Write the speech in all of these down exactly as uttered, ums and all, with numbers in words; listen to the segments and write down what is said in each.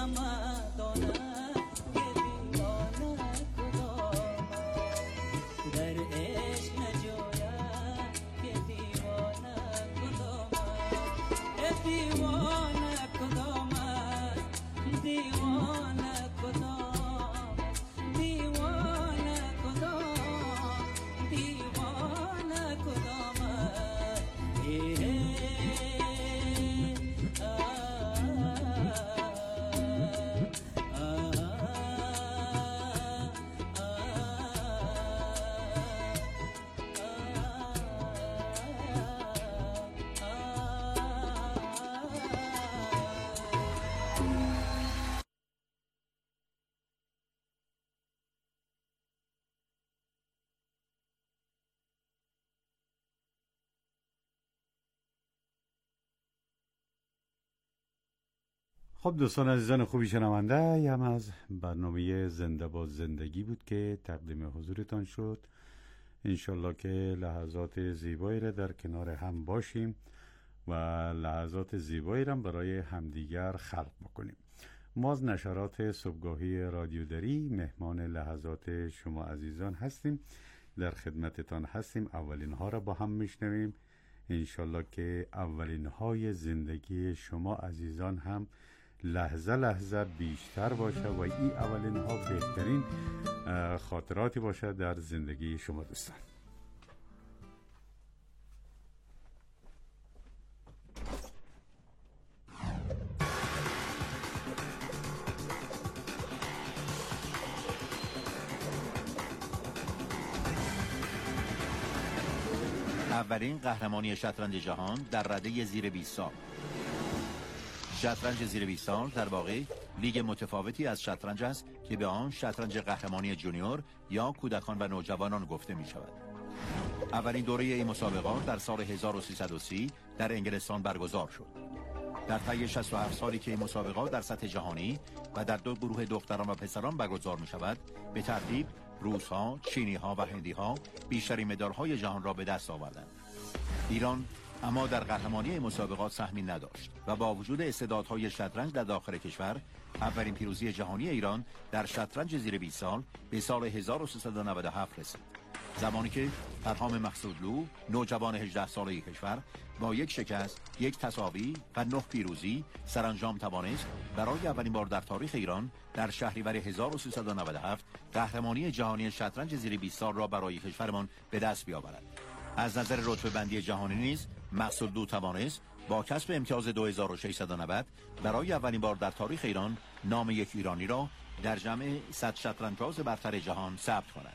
خب دوستان عزیزان خوبی شنونده، هم از برنامه زنده با زندگی بود که تقدیم حضورتان شد. انشالله که لحظات زیبایی را در کنار هم باشیم و لحظات زیبایی را برای همدیگر خلق بکنیم. ما از نشرات صبحگاهی رادیو دری مهمان لحظات شما عزیزان هستیم، در خدمتتان هستیم. اولین ها را با هم میشنویم. انشالله که اولین های زندگی شما عزیزان هم لحظه لحظه بیشتر باشه و این اولین ها بهترین خاطراتی باشه در زندگی شما دوستان. اولین قهرمانی شطرنج جهان در رده زیر بیست سال. شطرنج زیر بیست سال در واقع لیگ متفاوتی از شطرنج است که به آن شطرنج قهرمانی جونیور یا کودکان و نوجوانان گفته می شود. اولین دوره این مسابقات در سال هزار و سیصد و سی در انگلستان برگزار شد. در طی شصت و هفت سالی که این مسابقات در سطح جهانی و در دو گروه دختران و پسران برگزار می شود، به ترتیب روس‌ها، چینی‌ها و هندی‌ها بیشترین مدال‌های جهان را به دست آوردند. ایران اما در قهرمانی این مسابقات سهمی نداشت و با وجود استعدادهای شطرنج در داخل کشور، اولین پیروزی جهانی ایران در شطرنج زیر بیست سال به سال هزار و سیصد و نود و هفت رسید. زمانی که فرهام مقصودلو، نوجوان هجده ساله کشور، با یک شکست، یک تساوی و نه پیروزی سرانجام توانست برای اولین بار در تاریخ ایران در شهریور هزار و سیصد و نود و هفت قهرمانی جهانی شطرنج زیر بیست سال را برای کشورمان به دست بیاورد. از نظر رتبه بندی جهانی نیز مقصودلو توانست با کسب امتیاز دو هزار و ششصد و نود برای اولین بار در تاریخ ایران نام یک ایرانی را در جمع صد شطرنج‌باز برتر جهان ثبت کند.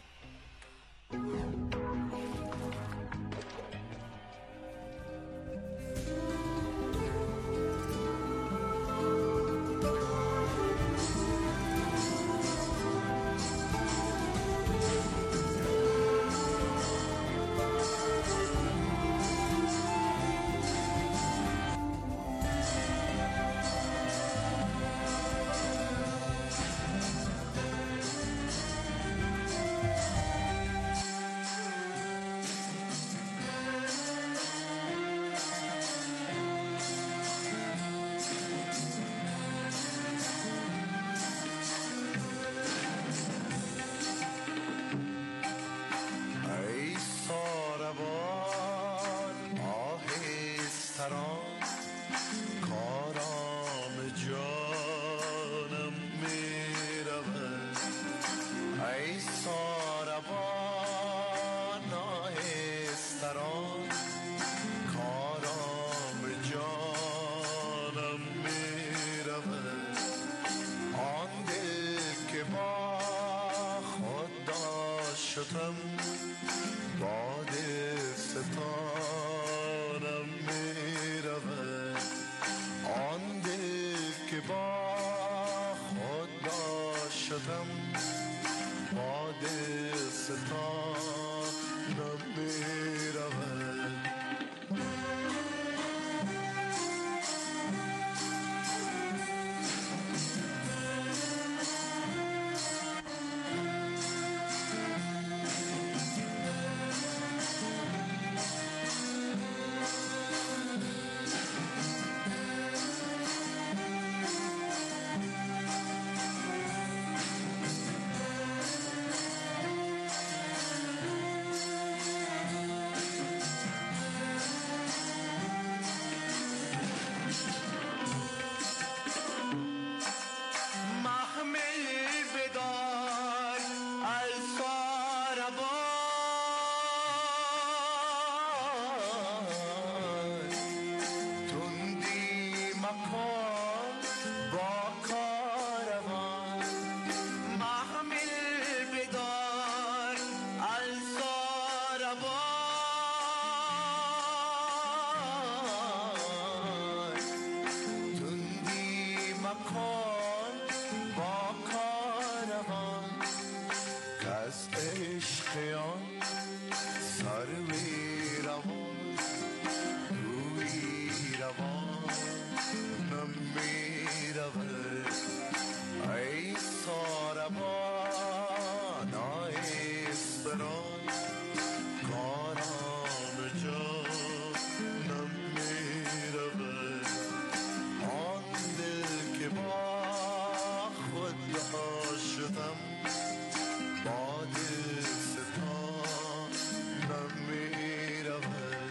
عشقیان سر می روان روی روان نمی رود ای ساربان ای اسپران کاران جا نمی رود آن دل که با خود عاشقم باد ستان نمی رود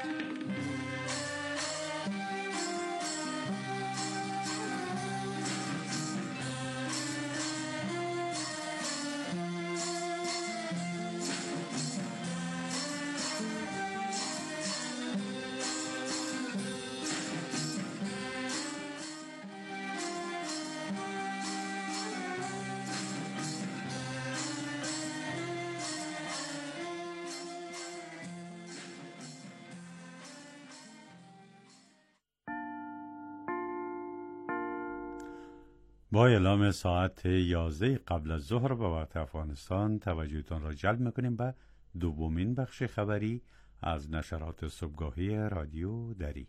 با اعلام ساعت یازده قبل از ظهر به وقت افغانستان توجهتان را جلب میکنیم به دومین بخش خبری از نشرات صبحگاهی رادیو دری.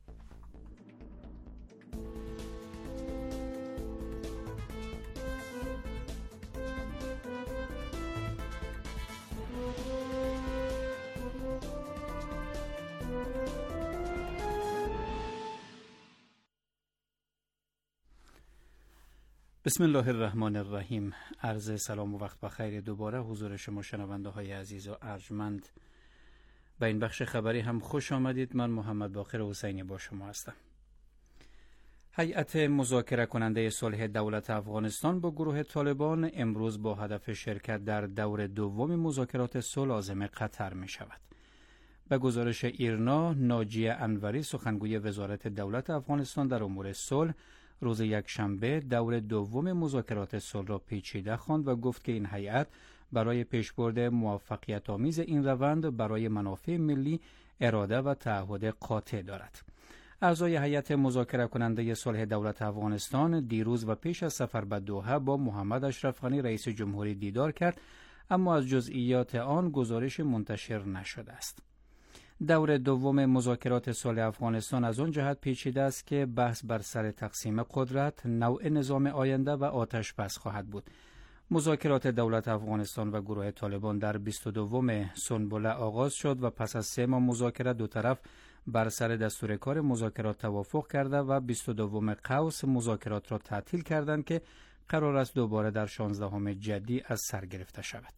بسم الله الرحمن الرحیم. عرض سلام و وقت بخیر دوباره حضور شما شنونده های عزیز و ارجمند. به این بخش خبری هم خوش آمدید. من محمد باقر حسینی با شما هستم. هیئت مذاکره کننده صلح دولت افغانستان با گروه طالبان امروز با هدف شرکت در دور دوم مذاکرات صلح عازم قطر می شود. به گزارش ایرنا، ناجیه انوری سخنگوی وزارت دولت افغانستان در امور صلح روز یکشنبه دور دوم مذاکرات صلح را پیچیده خواند و گفت که این هیئت برای پیشبرد موفقیت آمیز این روند برای منافع ملی اراده و تعهد قاطع دارد. اعضای هیئت مذاکره کننده صلح دولت افغانستان دیروز و پیش از سفر به دوحه با محمد اشرف غنی رئیس جمهوری دیدار کرد، اما از جزئیات آن گزارش منتشر نشده است. دور دوم مذاکرات صلح افغانستان از آن جهت پیچیده است که بحث بر سر تقسیم قدرت، نوع نظام آینده و آتش بس خواهد بود. مذاکرات دولت افغانستان و گروه طالبان در بیست و دوم سنبله آغاز شد و پس از سه ماه مذاکرات دو طرف بر سر دستور کار مذاکرات توافق کرده و بیست و دوم قوس مذاکرات را تعطیل کردند که قرار است دوباره در شانزدهم جدی از سر گرفته شود.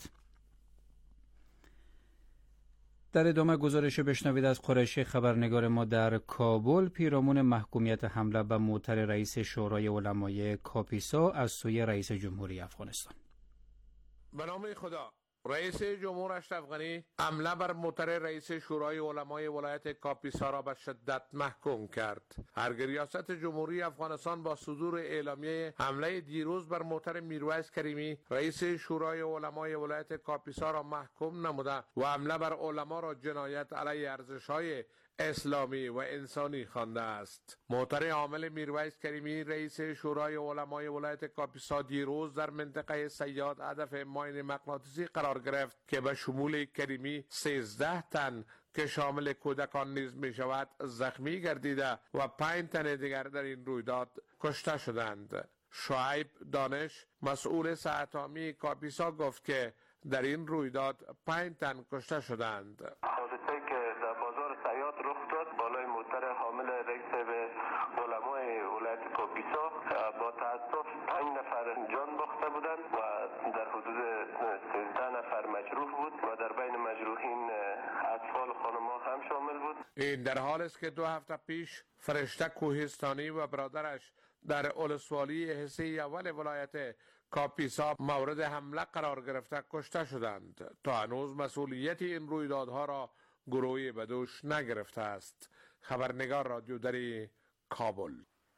در ادامه گزارش بشنوید از قریشی خبرنگار ما در کابل پیرامون محکومیت حمله به موتر رئیس شورای علمای کاپیسا از سوی رئیس جمهوری افغانستان. به نام خدا. رئیس جمهور اشرف غنی حمله بر موتر رئیس شورای علمای ولایت کاپیسا را به شدت محکوم کرد. هرگاه ریاست جمهوری افغانستان با صدور اعلامیه حمله دیروز بر موتر میرویس کریمی رئیس شورای علمای ولایت کاپیسا را محکوم نموده و حمله بر علما را جنایت علیه ارزش‌های اسلامی و انسانی خوانده است. محترم عامل میرویس کریمی رئیس شورای علمای ولایت کاپیسا دیروز در منطقه سیاد هدف ماین مغناطیسی قرار گرفت که به شمول کریمی سیزده تن که شامل کودکان نیز می شود زخمی گردیده و پنج تن دیگر در این رویداد کشته شدند. شعیب دانش مسئول صحت عامی کاپیسا گفت که در این رویداد پنج تن کشته شدند. حادثه که در بازار سیاد رخ داد بالای موتر حامل رئیس علمای ولایت کاپیسا با تاسف پنج نفر جان باخته بودند و در حدود سیزده نفر مجروح بود و در بین مجروحین اطفال خانم‌ها هم شامل بود. این در حال است که دو هفته پیش فرشته کوهستانی و برادرش در اولسوالی حصه اول ولایت کاپیسا مورد حمله قرار گرفته کشته شدند. تا هنوز مسئولیت این رویدادها را گروهی به دوش نگرفته است. خبرنگار رادیو دری کابل.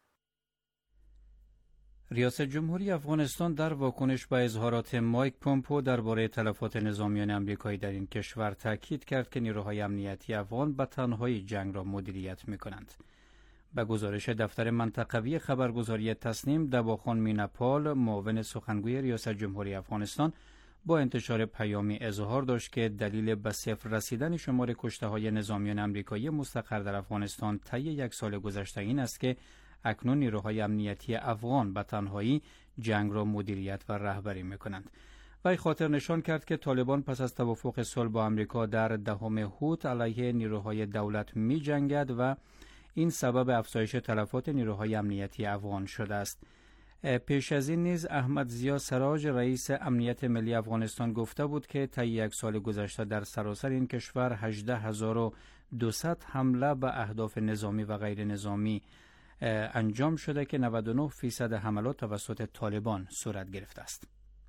ریاست جمهوری افغانستان در واکنش به اظهارات مایک پومپو درباره تلفات نظامیان آمریکایی در این کشور تاکید کرد که نیروهای امنیتی افغان به تنهایی جنگ را مدیریت می‌کنند. به گزارش دفتر منطقوی خبرگزاری تسنیم، دواخان میناپال معاون سخنگوی ریاست جمهوری افغانستان با انتشار پیامی اظهار داشت که دلیل به صفر رسیدن شمار کشته‌های نظامیان آمریکایی مستقر در افغانستان طی یک سال گذشته این است که اکنون نیروهای امنیتی افغان به تنهایی جنگ را مدیریت و رهبری می‌کنند. وی خاطر نشان کرد که طالبان پس از توافق صلح با آمریکا در دهم هوت علیه نیروهای دولت می‌جنگد و این سبب افزایش تلفات نیروهای امنیتی افغان شده است. پیش از این نیز احمد ضیا سراج رئیس امنیت ملی افغانستان گفته بود که طی یک سال گذشته در سراسر این کشور هجده هزار و دویست حمله به اهداف نظامی و غیر نظامی انجام شده که نود و نه فیصد حملات توسط طالبان صورت گرفته است.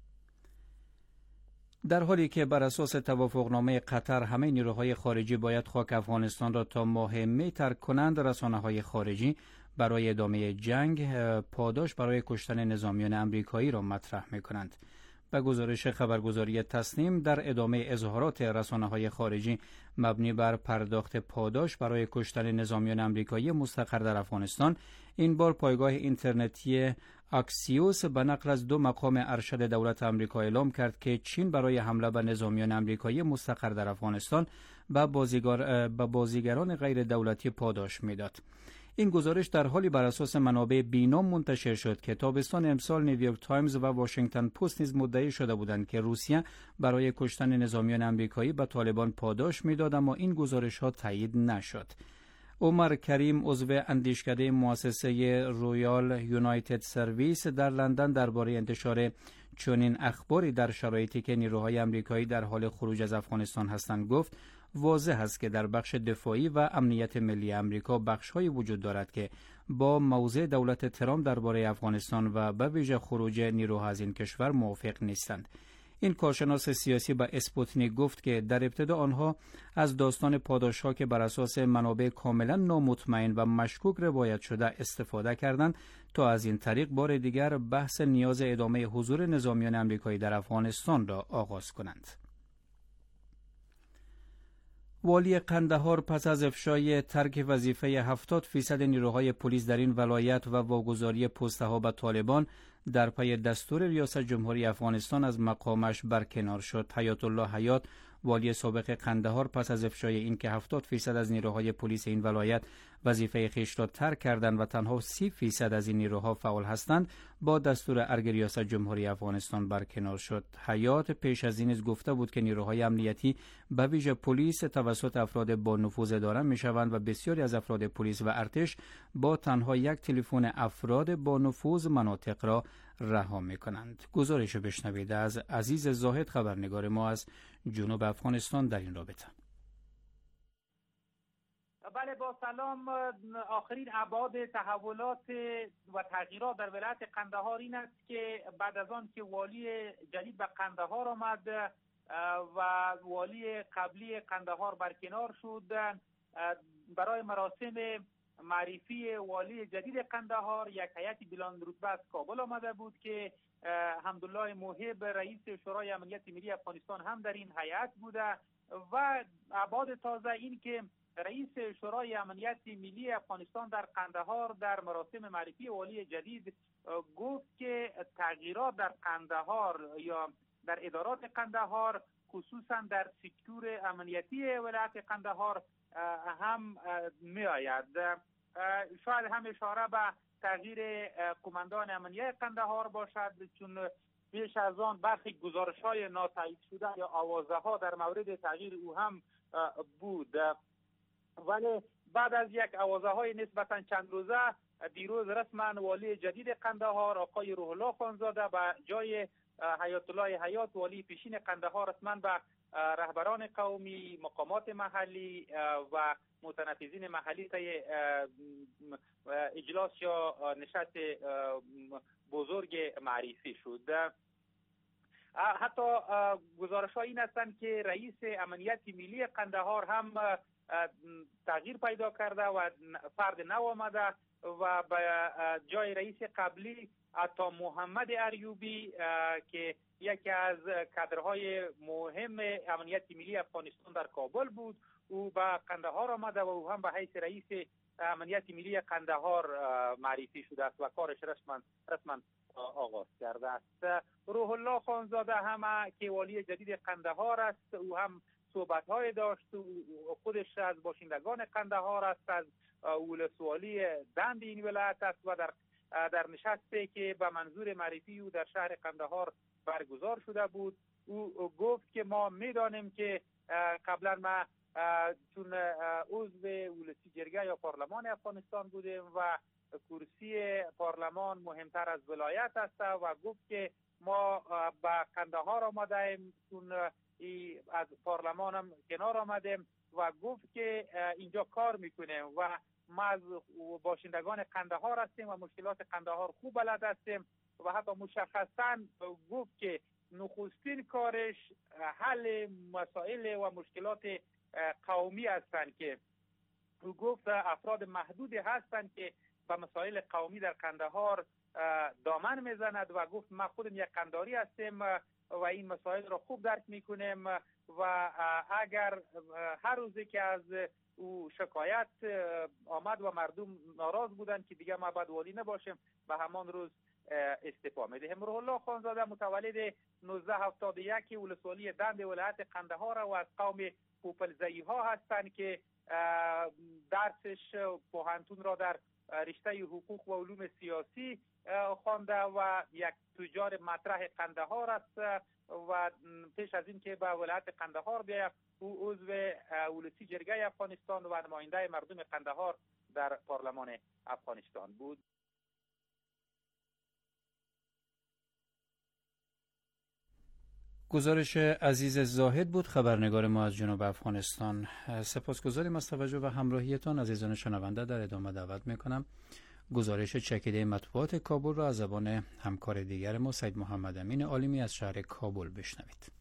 در حالی که بر اساس توافقنامه قطر همه نیروهای خارجی باید خاک افغانستان را تا ماه می ترک کنند، رسانه‌های خارجی برای ادامه جنگ پاداش برای کشتن نظامیان امریکایی را مطرح می کنند. به گزارش خبرگزاری تسنیم، در ادامه اظهارات رسانه‌های خارجی مبنی بر پرداخت پاداش برای کشتن نظامیان امریکایی مستقر در افغانستان، این بار پایگاه اینترنتی اکسیوس به نقل از دو مقام ارشد دولت آمریکا اعلام کرد که چین برای حمله به نظامیان آمریکایی مستقر در افغانستان به بازیگر به بازیگران غیر دولتی پاداش میداد. این گزارش در حالی بر اساس منابع بینام منتشر شد که تابستان امسال نیویورک تایمز و واشنگتن پست نیز مدعی شده بودند که روسیه برای کشتن نظامیان آمریکایی به طالبان پاداش میداد، اما این گزارش ها تایید نشد. عمر کریم عضو اندیشکده مؤسسه رویال یونایتد سرویس در لندن درباره انتشار چنین اخباری در شرایطی که نیروهای آمریکایی در حال خروج از افغانستان هستند گفت: واضح است که در بخش دفاعی و امنیت ملی آمریکا بخش‌هایی وجود دارد که با موضع دولت ترامپ درباره افغانستان و به ویژه خروج نیروها از این کشور موافق نیستند. این کارشناس سیاسی به اسپوتنیک گفت که در ابتدا آنها از داستان پاداش‌ها که بر اساس منابع کاملا نامطمئن و مشکوک روایت شده استفاده کردند تا از این طریق بار دیگر بحث نیاز ادامه حضور نظامیان آمریکایی در افغانستان را آغاز کنند. والی قندهار پس از افشای ترک وظیفه هفتاد فیصد نیروهای پلیس در این ولایت و واگذاری پست‌ها به طالبان در پی دستور ریاست جمهوری افغانستان از مقامش برکنار شد. حیات الله حیات، والی سابق قندهار، پس از افشای این که هفتاد فیصد از نیروهای پلیس این ولایت وظیفه خیش را ترک کردند و تنها سی فیصد از این نیروها فعال هستند، با دستور ارگ ریاست جمهوری افغانستان برکنار شد. حیات پیش از این نیز گفته بود که نیروهای امنیتی به ویژه پلیس توسط افراد با نفوذ اداره میشوند و بسیاری از افراد پلیس و ارتش با تنها یک تلفن افراد با نفوذ مناطق را رها میکنند. گزارش بشنوید از عزیز زاهد، خبرنگار ما از جنوب افغانستان در این رابطه. بله، با سلام. آخرین ابعاد تحولات و تغییرات در ولایت قندهار این است که بعد از آن که والی جدید به قندهار آمد و والی قبلی قندهار برکنار شد، برای مراسم معرفی والی جدید قندهار یک هیئت بلند رتبه از کابل آمده بود که حمدالله موهب رئیس شورای امنیت ملی افغانستان هم در این هیئت بوده و ابعاد تازه این که رئیس شورای امنیت ملی افغانستان در قندهار در مراسم معرفی والی جدید گفت که تغییرات در قندهار یا در ادارات قندهار، خصوصا در سکتور امنیتی ولایت قندهار هم می آید. شاید هم اشاره به تغییر قماندان امنیت قندهار باشد، چون پیش از آن برخی گزارش‌های ناتایید شده یا آوازه‌ها در مورد تغییر او هم بود، ولی بعد از یک آوازه‌های نسبتاً چند روزه دیروز رسما والی جدید قندهار آقای روح الله خانزاده به جای حیات الله حیات والی پیشین قندهار رسما به رهبران قومی، مقامات محلی و متنفذین محلی طی اجلاس یا نشست بزرگ معرفی شد. حتی گزارش ها این هستند که رئیس امنیت ملی قندهار هم تغییر پیدا کرده و فرد نو آمده و به جای رئیس قبلی عطا محمد اریوبی که یکی از کادرهای مهم امنیت ملی افغانستان در کابل بود، او به قندهار آمده و او هم به حیث رئیس امنیت ملی قندهار معرفی شده است و کارش رسما رسما آغاز کرده است. روح الله خانزاده هم که والی جدید قندهار است، او هم صحبت‌های داشت. او خودش از باشندگان قندهار است، از ولسوالی دند این ولایت است و در در نشستی که به منظور معرفی او در شهر قندهار برگزار شده بود، او گفت که ما می‌دانیم که قبلا ما چون عضو ولسی جرگه یا پارلمان افغانستان بودیم و کرسی پارلمان مهمتر از ولایت است و گفت که ما به قندهار آمدیم چون از پارلمان هم کنار آمدیم و گفت که اینجا کار میکنیم و ما از باشندگان قندهار هستیم و مشکلات قندهار خوب بلد هستیم و حتی مشخصا گفت که نخستین کارش حل مسائل و مشکلات قومی هستند که او گفت افراد محدودی هستند که به مسائل قومی در قندهار دامن میزند و گفت ما خودم یک قنداری هستیم و این مسائل را خوب درک میکنیم و اگر هر روزی که از او شکایت آمد و مردم ناراض بودند که دیگه ما باید والی نباشیم به همان روز استعفا میدهیم. روح الله خانزاده متولد نوزده هفتاد و یک ولسوالی دند ولایت قندهار و از قوم پوپلزئی ها هستند که درسش پوهنتون را در رشته حقوق و علوم سیاسی خوانده و یک تجار مطرح قندهار است و پیش از این که به ولایت قندهار بیاید او عضو ولسی جرگه افغانستان و نماینده مردم قندهار در پارلمان افغانستان بود. گزارش عزیز زاهد بود، خبرنگار ما از جنوب افغانستان. سپاسگزاریم از توجه و همراهیتان. عزیزان شنونده در ادامه دعوت میکنم گزارش چکیده مطبوعات کابل را از زبان همکار دیگر ما سید محمد امین عالمی از شهر کابل بشنوید.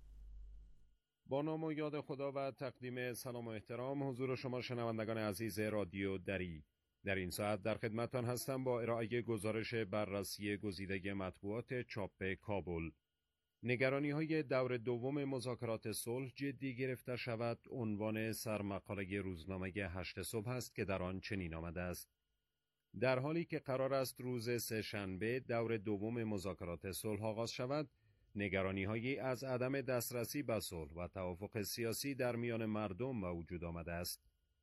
با نام و یاد خدا و تقدیم سلام و احترام حضور شما شنوندگان عزیز رادیو دری. در این ساعت در خدمتتان هستم با ارائه گزارش بررسی گزیده مطبوعات چاپ کابل. نگرانی های دور دوم مذاکرات صلح جدی گرفته شود عنوان سرمقاله روزنامه هشت صبح است که در آن چنین آمده است: در حالی که قرار است روز سه شنبه دور دوم مذاکرات صلح آغاز شود، نگرانی‌هایی از عدم دسترسی به صلح و توافق سیاسی در میان مردم به وجود آمده است.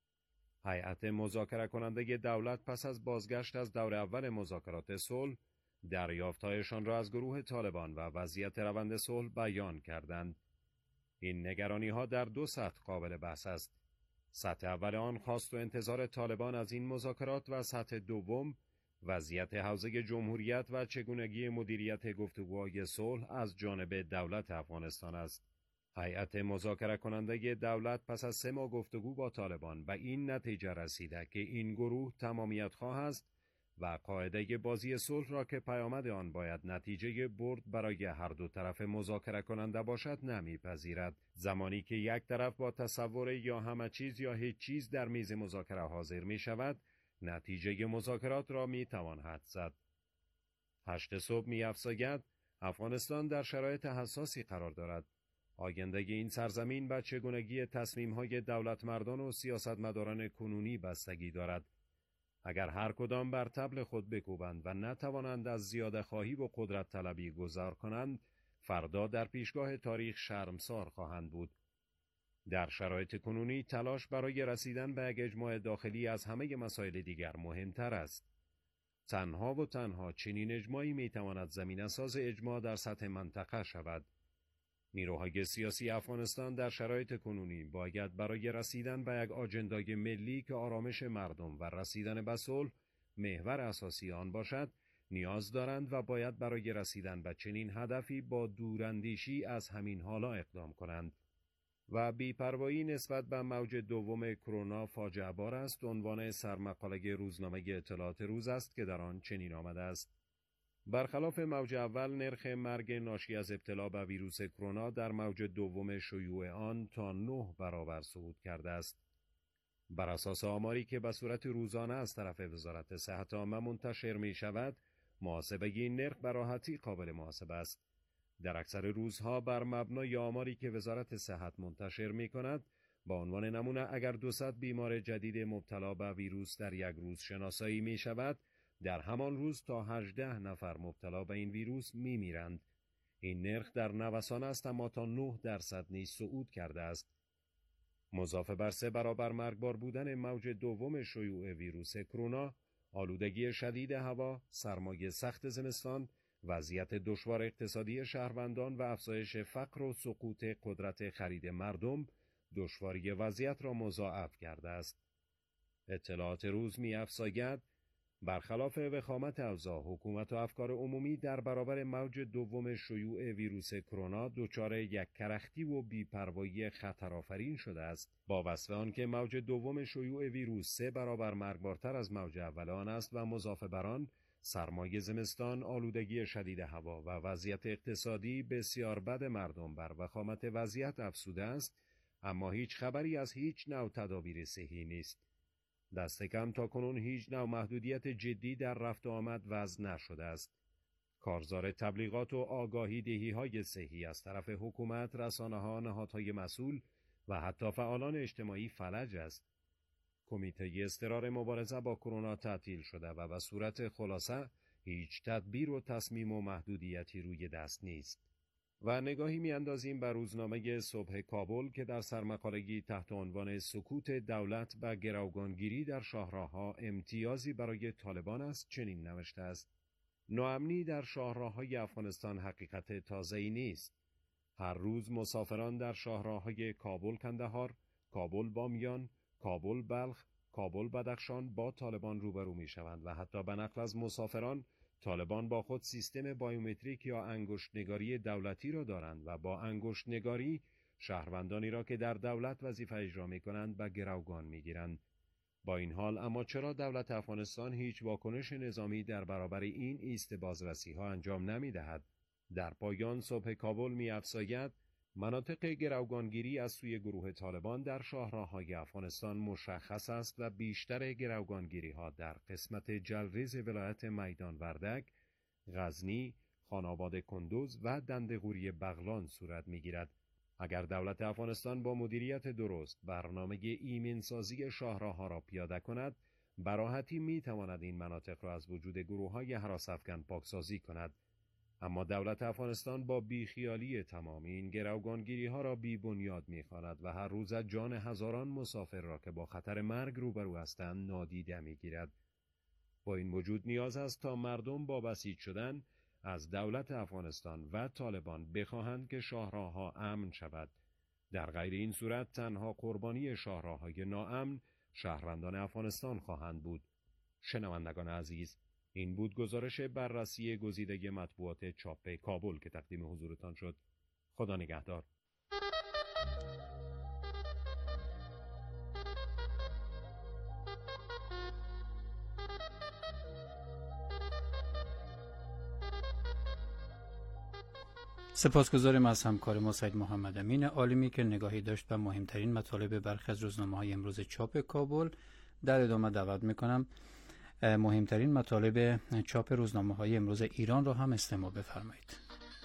هیئت مذاکره کننده دولت پس از بازگشت از دور اول مذاکرات صلح، دریافت‌هایشان را از گروه طالبان و وضعیت روند صلح بیان کردند. این نگرانی‌ها در دو سطح قابل بحث است. سطح اول آن خواست و انتظار طالبان از این مذاکرات و سطح دوم وضعیت حوزه جمهوریت و چگونگی مدیریت گفتگوهای صلح از جانب دولت افغانستان است. هیئت مذاکره کننده دولت پس از سه ماه گفتگو با طالبان به این نتیجه رسیده که این گروه تمامیت خواه است و قاعده بازی صلح را که پیامد آن باید نتیجه برد برای هر دو طرف مذاکره کننده باشد نمیپذیرد. زمانی که یک طرف با تصور یا همه چیز یا هیچ چیز در میز مذاکره حاضر می شود، نتیجه مذاکرات را می توان حدس زد. هشت صبح می افزاید افغانستان در شرایط حساسی قرار دارد. آینده این سرزمین به چگونگی تصمیم‌های دولت مردان و سیاستمداران کنونی بستگی دارد. اگر هر کدام بر طبل خود بکوبند و نتوانند از زیاده خواهی و قدرت طلبی گذار کنند، فردا در پیشگاه تاریخ شرمسار خواهند بود. در شرایط کنونی تلاش برای رسیدن به یک اجماع داخلی از همه مسائل دیگر مهمتر است. تنها و تنها چنین اجماعی میتواند زمینه‌ساز اجماع در سطح منطقه شود. نیروهای سیاسی افغانستان در شرایط کنونی باید برای رسیدن به یک آجندای ملی که آرامش مردم و رسیدن به صلح محور اساسی آن باشد، نیاز دارند و باید برای رسیدن به چنین هدفی با دوراندیشی از همین حالا اقدام کنند. و بی‌پروایی نسبت به موج دوم کرونا فاجعه بار است عنوان سرمقاله روزنامه اطلاعات روز است که در آن چنین آمده است: برخلاف موج اول، نرخ مرگ ناشی از ابتلا به ویروس کرونا در موج دوم شیوع آن تا نه برابر صعود کرده است. بر اساس آماری که به صورت روزانه از طرف وزارت صحت عامه منتشر می شود، محاسبه این نرخ به راحتی قابل محاسبه است. در اکثر روزها بر مبنای آماری که وزارت صحت منتشر می کند، با عنوان نمونه اگر دویست بیمار جدید مبتلا به ویروس در یک روز شناسایی می شود، در همان روز تا هجده نفر مبتلا به این ویروس می میرند. این نرخ در نوسان است اما تا نه درصد نیز صعود کرده است. مضافه بر سه برابر مرگبار بودن موج دوم شیوع ویروس کرونا، آلودگی شدید هوا، سرمای سخت زمستان، وضعیت دشوار اقتصادی شهروندان و افزایش فقر و سقوط قدرت خرید مردم دشواری وضعیت را مضاعف کرده است. اطلاعات روز می‌افزاید برخلاف وخامت اوضاع، حکومت و افکار عمومی در برابر موج دوم شیوع ویروس کرونا دچار یک کرختی و بی‌پروایی خطرآفرین شده است. با وصف آنکه موج دوم شیوع ویروس سه برابر مرگبارتر از موج اول آن است و مضافه بر آن سرمای زمستان، آلودگی شدید هوا و وضعیت اقتصادی بسیار بد مردم بر وخامت وضعیت افزوده است، اما هیچ خبری از هیچ نوع تدابیر صحی نیست. دست کم تا کنون هیچ نوع محدودیت جدی در رفت و آمد وضع نشده است. کارزار تبلیغات و آگاهی دهی های صحی از طرف حکومت، رسانه‌ها، نهادهای مسئول و حتی فعالان اجتماعی فلج است. کمیته اضطرار مبارزه با کرونا تعطیل شده و به صورت خلاصه هیچ تدبیر و تصمیم و محدودیتی روی دست نیست. و نگاهی می‌اندازیم بر روزنامه صبح کابل که در سرمقاله‌ای تحت عنوان سکوت دولت و گروگانگیری در شاهراه‌ها امتیازی برای طالبان است چنین نوشته است: ناامنی در شاهراه‌های افغانستان حقیقت تازه‌ای نیست. هر روز مسافران در شاهراه‌های کابل کندهار، کابل بامیان، کابل بلخ، کابل بدخشان با طالبان روبرو می‌شوند و حتی به نقل از مسافران، طالبان با خود سیستم بایومتریک یا انگشت‌نگاری دولتی را دارند و با انگشت‌نگاری شهروندانی را که در دولت وظیفه اجرا می‌کنند به گروگان می‌گیرند. با این حال اما چرا دولت افغانستان هیچ واکنش نظامی در برابر این ایست بازرسی‌ها انجام نمی‌دهد؟ در پایان صبح کابل می‌افزاید مناطق گروگانگیری از سوی گروه طالبان در شاهراه‌های افغانستان مشخص است و بیشتر گروگانگیری‌ها در قسمت جلریز ولایت میدان وردک، غزنی، خاناباد کندوز و دندقوری بغلان صورت می‌گیرد. اگر دولت افغانستان با مدیریت درست برنامه ایمن‌سازی شاهراه‌ها را پیاده کند، به راحتی می‌تواند این مناطق را از وجود گروه‌های هراس‌افکن پاکسازی کند. اما دولت افغانستان با بیخیالی تمام این گروگانگیری ها را بی بنیاد می خواند و هر روز جان هزاران مسافر را که با خطر مرگ روبرو هستند نادیده می گیرد. با این وجود نیاز است تا مردم با بسیج شدن از دولت افغانستان و طالبان بخواهند که شاهراه‌ها امن شود. در غیر این صورت تنها قربانی شاهراه‌های ناامن شهروندان افغانستان خواهند بود. شنوندگان عزیز، این بود گزارش بررسی گزیده مطبوعات چاپ کابل که تقدیم حضورتان شد. خدا نگهدار. سپاسگزاریم از همکار ما سید محمد امین عالمی که نگاهی داشت به مهمترین مطالب برخی از روزنامه‌های امروز چاپ کابل. در ادامه دعوت می‌کنم مهمترین مطالب چاپ روزنامه‌های امروز ایران را هم استماع بفرمایید.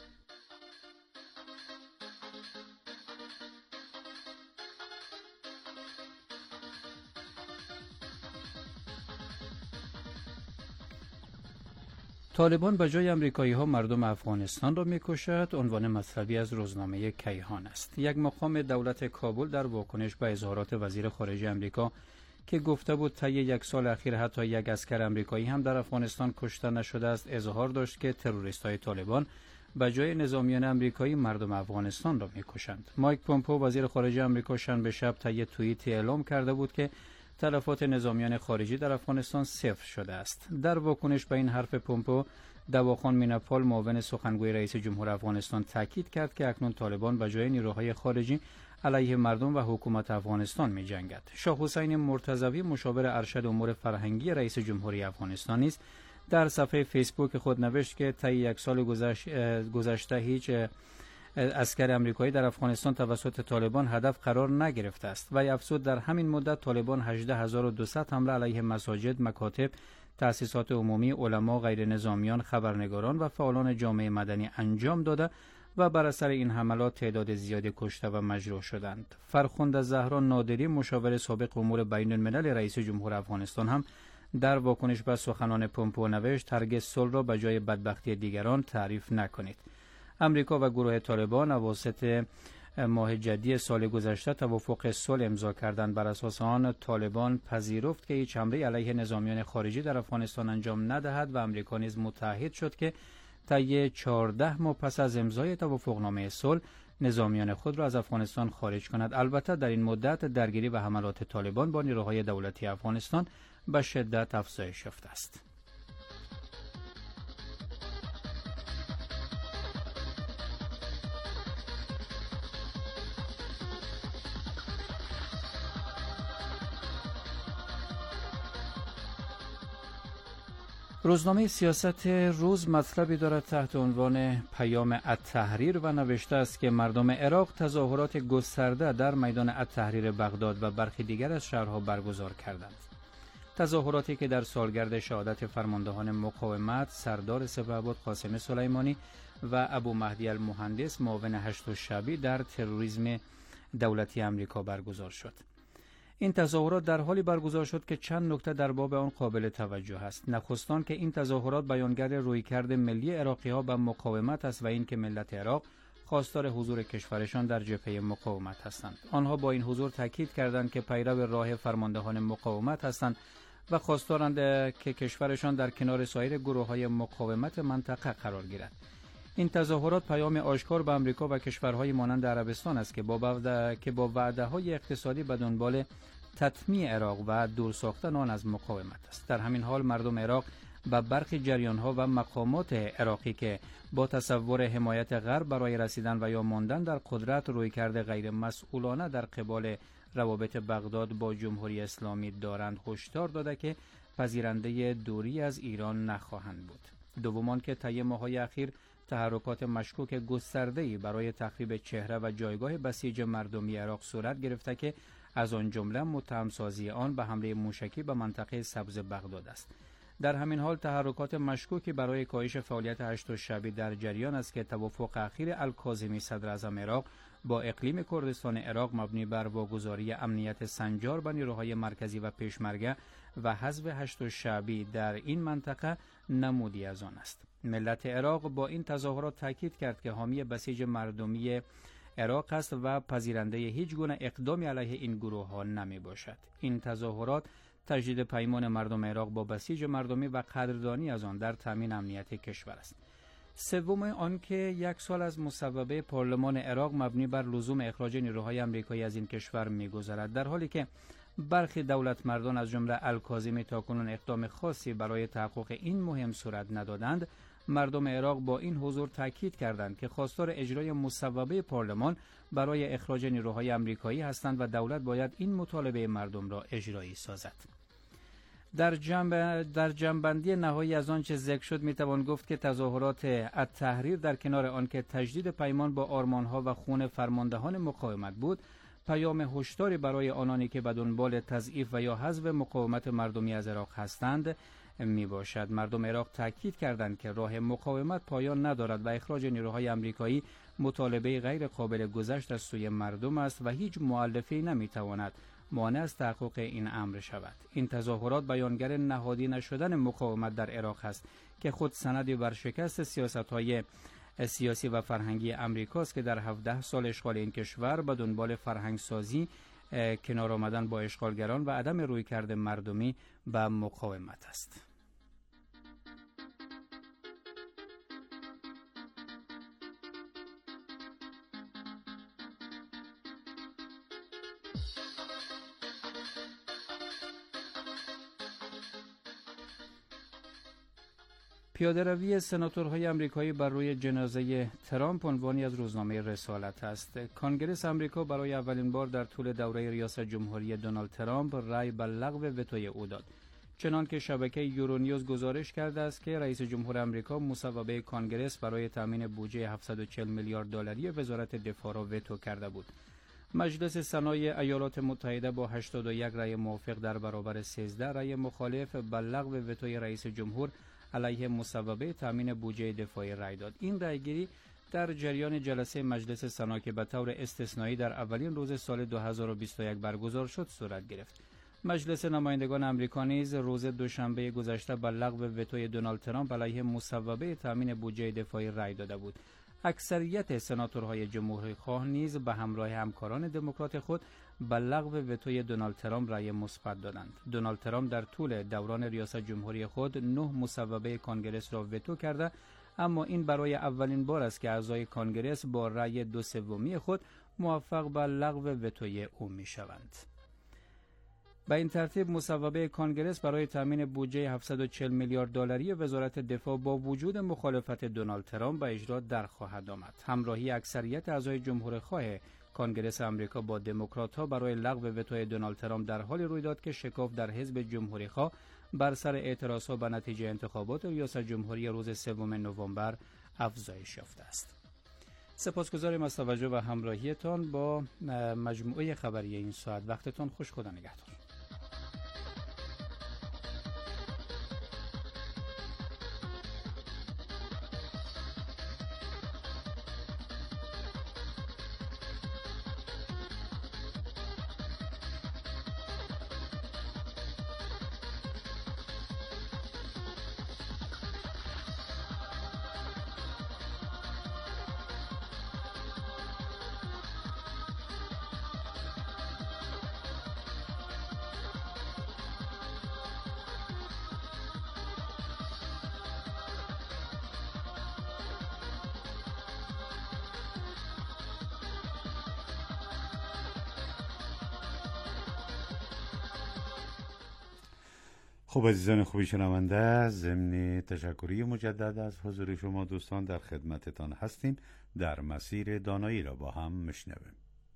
طالبان به جای امریکایی‌ها مردم افغانستان را می‌کشد، عنوان مطلبی از روزنامه کیهان است. یک مقام دولت کابل در واکنش به اظهارات وزیر خارجه امریکا که گفته بود طی یک سال اخیر حتی یک عسکر امریکایی هم در افغانستان کشته نشده است، اظهار داشت که تروریست‌های طالبان به جای نظامیان امریکایی مردم افغانستان را می‌کشند. مایک پومپئو وزیر خارجه امریکا شنبه شب طی توییت اعلام کرده بود که تلفات نظامیان خارجی در افغانستان صفر شده است. در واکنش به این حرف پومپئو، دواخان میناپال معاون سخنگوی رئیس جمهور افغانستان تاکید کرد که اکنون طالبان به جای نیروهای خارجی علیه مردم و حکومت افغانستان می جنگد. شاه حسین مرتضوی مشاور ارشد امور فرهنگی رئیس جمهوری افغانستان نیز در صفحه فیسبوک خود نوشت که طی یک سال گذشت گذشته هیچ عسکر امریکایی در افغانستان توسط طالبان هدف قرار نگرفته است و افزود در همین مدت طالبان هجده هزار و دویست حمله علیه مساجد، مکاتب، تأسیسات عمومی، علما، غیر نظامیان، خبرنگاران و فعالان جامعه مدنی انجام داده و بر اثر این حملات تعداد زیادی کشته و مجروح شدند. فرخنده زهرا نادری مشاور سابق امور بین الملل رئیس جمهور افغانستان هم در واکنش به سخنان پومپئو نوشت هرگز صلح را به جای بدبختی دیگران تعریف نکنید. امریکا و گروه طالبان اواسط ماه جدی سال گذشته توافق صلح امضا کردند. بر اساس آن طالبان پذیرفت که هیچ حمله علیه نظامیان خارجی در افغانستان انجام ندهد و امریکا نیز متعهد شد که طی چهارده ماه پس از امضای توافقنامه صلح نظامیان خود را از افغانستان خارج کند. البته در این مدت درگیری و حملات طالبان با نیروهای دولتی افغانستان به شدت افزایش یافته است. روزنامه سیاست روز مطلبی دارد تحت عنوان پیام التحریر و نوشته است که مردم عراق تظاهرات گسترده در میدان التحریر بغداد و برخی دیگر از شهرها برگزار کردند. تظاهراتی که در سالگرد شهادت فرماندهان مقاومت سردار سپهبد قاسم سلیمانی و ابو مهدی المهندس معاون هشت شعبی در تروریسم دولتی امریکا برگزار شد. این تظاهرات در حالی برگزار شد که چند نکته در باب آن قابل توجه است. نخستان که این تظاهرات بیانگر رویکرد ملی عراقی‌ها به مقاومت است و این که ملت عراق خواستار حضور کشورشان در جبهه مقاومت هستند. آنها با این حضور تاکید کردند که پیرو راه فرماندهان مقاومت هستند و خواستارند که کشورشان در کنار سایر گروه‌های مقاومت منطقه قرار گیرد. این تظاهرات پیام آشکار به امریکا و کشورهای مانند عربستان است که با وعده که با وعده‌های اقتصادی به دنبال تطمیع عراق و دور ساختن آن از مقاومت است. در همین حال مردم عراق به برخی جریان‌ها و مقامات عراقی که با تصور حمایت غرب برای رسیدن و یا ماندن در قدرت رویکرد غیر مسئولانه در قبال روابط بغداد با جمهوری اسلامی دارند هشدار داده که پذیرنده دوری از ایران نخواهند بود. دومان که طی ماه‌های اخیر تحرکات مشکوک گسترده‌ای برای تخریب چهره و جایگاه بسیج مردمی عراق صورت گرفته که از آن جمله متهم‌سازی آن به حمله موشکی به منطقه سبز بغداد است. در همین حال تحرکات مشکوکی برای کاهش فعالیت هشت شعبی در جریان است که توافق اخیر الکاظمی صدر اعظم عراق با اقلیم کردستان عراق مبنی بر واگذاری امنیت سنجار به نیروهای مرکزی و پیشمرگه و حذف هشت شعبی در این منطقه نمودی از آن است. ملت عراق با این تظاهرات تاکید کرد که حامی بسیج مردمی عراق است و پذیرنده هیچ گونه اقدامی علیه این گروه ها نمی باشد. این تظاهرات تجدید پیمان مردم عراق با بسیج مردمی و قدردانی از آن در تامین امنیت کشور است. سوم آنکه یک سال از مصوبه پارلمان عراق مبنی بر لزوم اخراج نیروهای آمریکایی از این کشور می‌گذرد، در حالی که برخی دولتمردان از جمله الکاظمی تاکنون اقدام خاصی برای تحقق این مهم صورت ندادند. مردم عراق با این حضور تاکید کردند که خواستار اجرای مصوبه پارلمان برای اخراج نیروهای آمریکایی هستند و دولت باید این مطالبه مردم را اجرایی سازد. در جنب در جنبندی نهایی از آنچه ذکر شد میتوان گفت که تظاهرات التحریر در کنار آنکه تجدید پیمان با آرمانها و خون فرماندهان مقاومت بود، پیام هشداری برای آنانی که به دنبال تضعیف و یا حذف مقاومت مردمی از عراق هستند می باشد. مردم عراق تاکید کردند که راه مقاومت پایان ندارد و اخراج نیروهای آمریکایی مطالبه غیر قابل گذشت از سوی مردم است و هیچ مؤلفه‌ای نمیتواند مانع از تحقق این امر شود. این تظاهرات بیانگر نهادی نشدن مقاومت در عراق است که خود سندی بر شکست سیاست‌های سیاسی و فرهنگی امریکاست که در هفده سال اشغال این کشور به دنبال فرهنگ سازی، کنار آمدن با اشغالگران و عدم رویکرد مردمی به مقاومت است. پیاده‌روی سناتورهای آمریکایی بر روی جنازه ترامپ عنوانی از روزنامه رسالت است. کانگرس آمریکا برای اولین بار در طول دوره ریاست جمهوری دونالد ترامپ رأی به لغو وتوی او داد. چنانکه شبکه یورونیوز گزارش کرده است که رئیس جمهور آمریکا مصوبه کانگرس برای تامین بودجه هفتصد و چهل میلیارد دلاری وزارت دفاع را وتو کرده بود. مجلس سنای ایالات متحده با هشتاد و یک رأی موافق در برابر سیزده رأی مخالف به لغو وتوی رئیس جمهور علیه مصوبه تامین بودجه دفاعی رأی داد. این رأیگیری در جریان جلسه مجلس سنا که به طور استثنایی در اولین روز سال دو هزار و بیست و یک برگزار شد صورت گرفت. مجلس نمایندگان آمریکا نیز روز دوشنبه گذشته به لغو وتوی دونالد ترامپ علیه مصوبه تامین بودجه دفاعی رأی داده بود. اکثریت سناتورهای جمهوری‌خواه نیز به همراه همکاران دموکرات خود به لغو وتوی دونالد ترامپ رأی مثبت دادند. دونالد ترامپ در طول دوران ریاست جمهوری خود نه مصوبه کانگرس را وتو کرده، اما این برای اولین بار است که اعضای کانگرس با رأی دو سومی خود موفق به لغو وتوی او می‌شوند. به این ترتیب مصوبه کانگرس برای تامین بودجه هفتصد و چهل میلیارد دلاری وزارت دفاع با وجود مخالفت دونالد ترامپ به اجرا در خواهد آمد. همراهی اکثریت اعضای جمهورخواه کانگرس آمریکا با دموکرات‌ها برای لغو وتوی دونالد ترامپ در حالی روی داد که شکاف در حزب جمهوریخواه بر سر اعتراضها به نتیجه انتخابات ریاست جمهوری روز سوم نوامبر افزایش یافته است. سپاسگزاریم از توجه و همراهیتان با مجموعه خبری این ساعت. وقتتان خوش، خدا نگهدار. خب عزیزان خوبی شنونده، ضمن تشکری مجدد از حضور شما دوستان در خدمتتان هستیم. در مسیر دانایی را با هم میشنویم.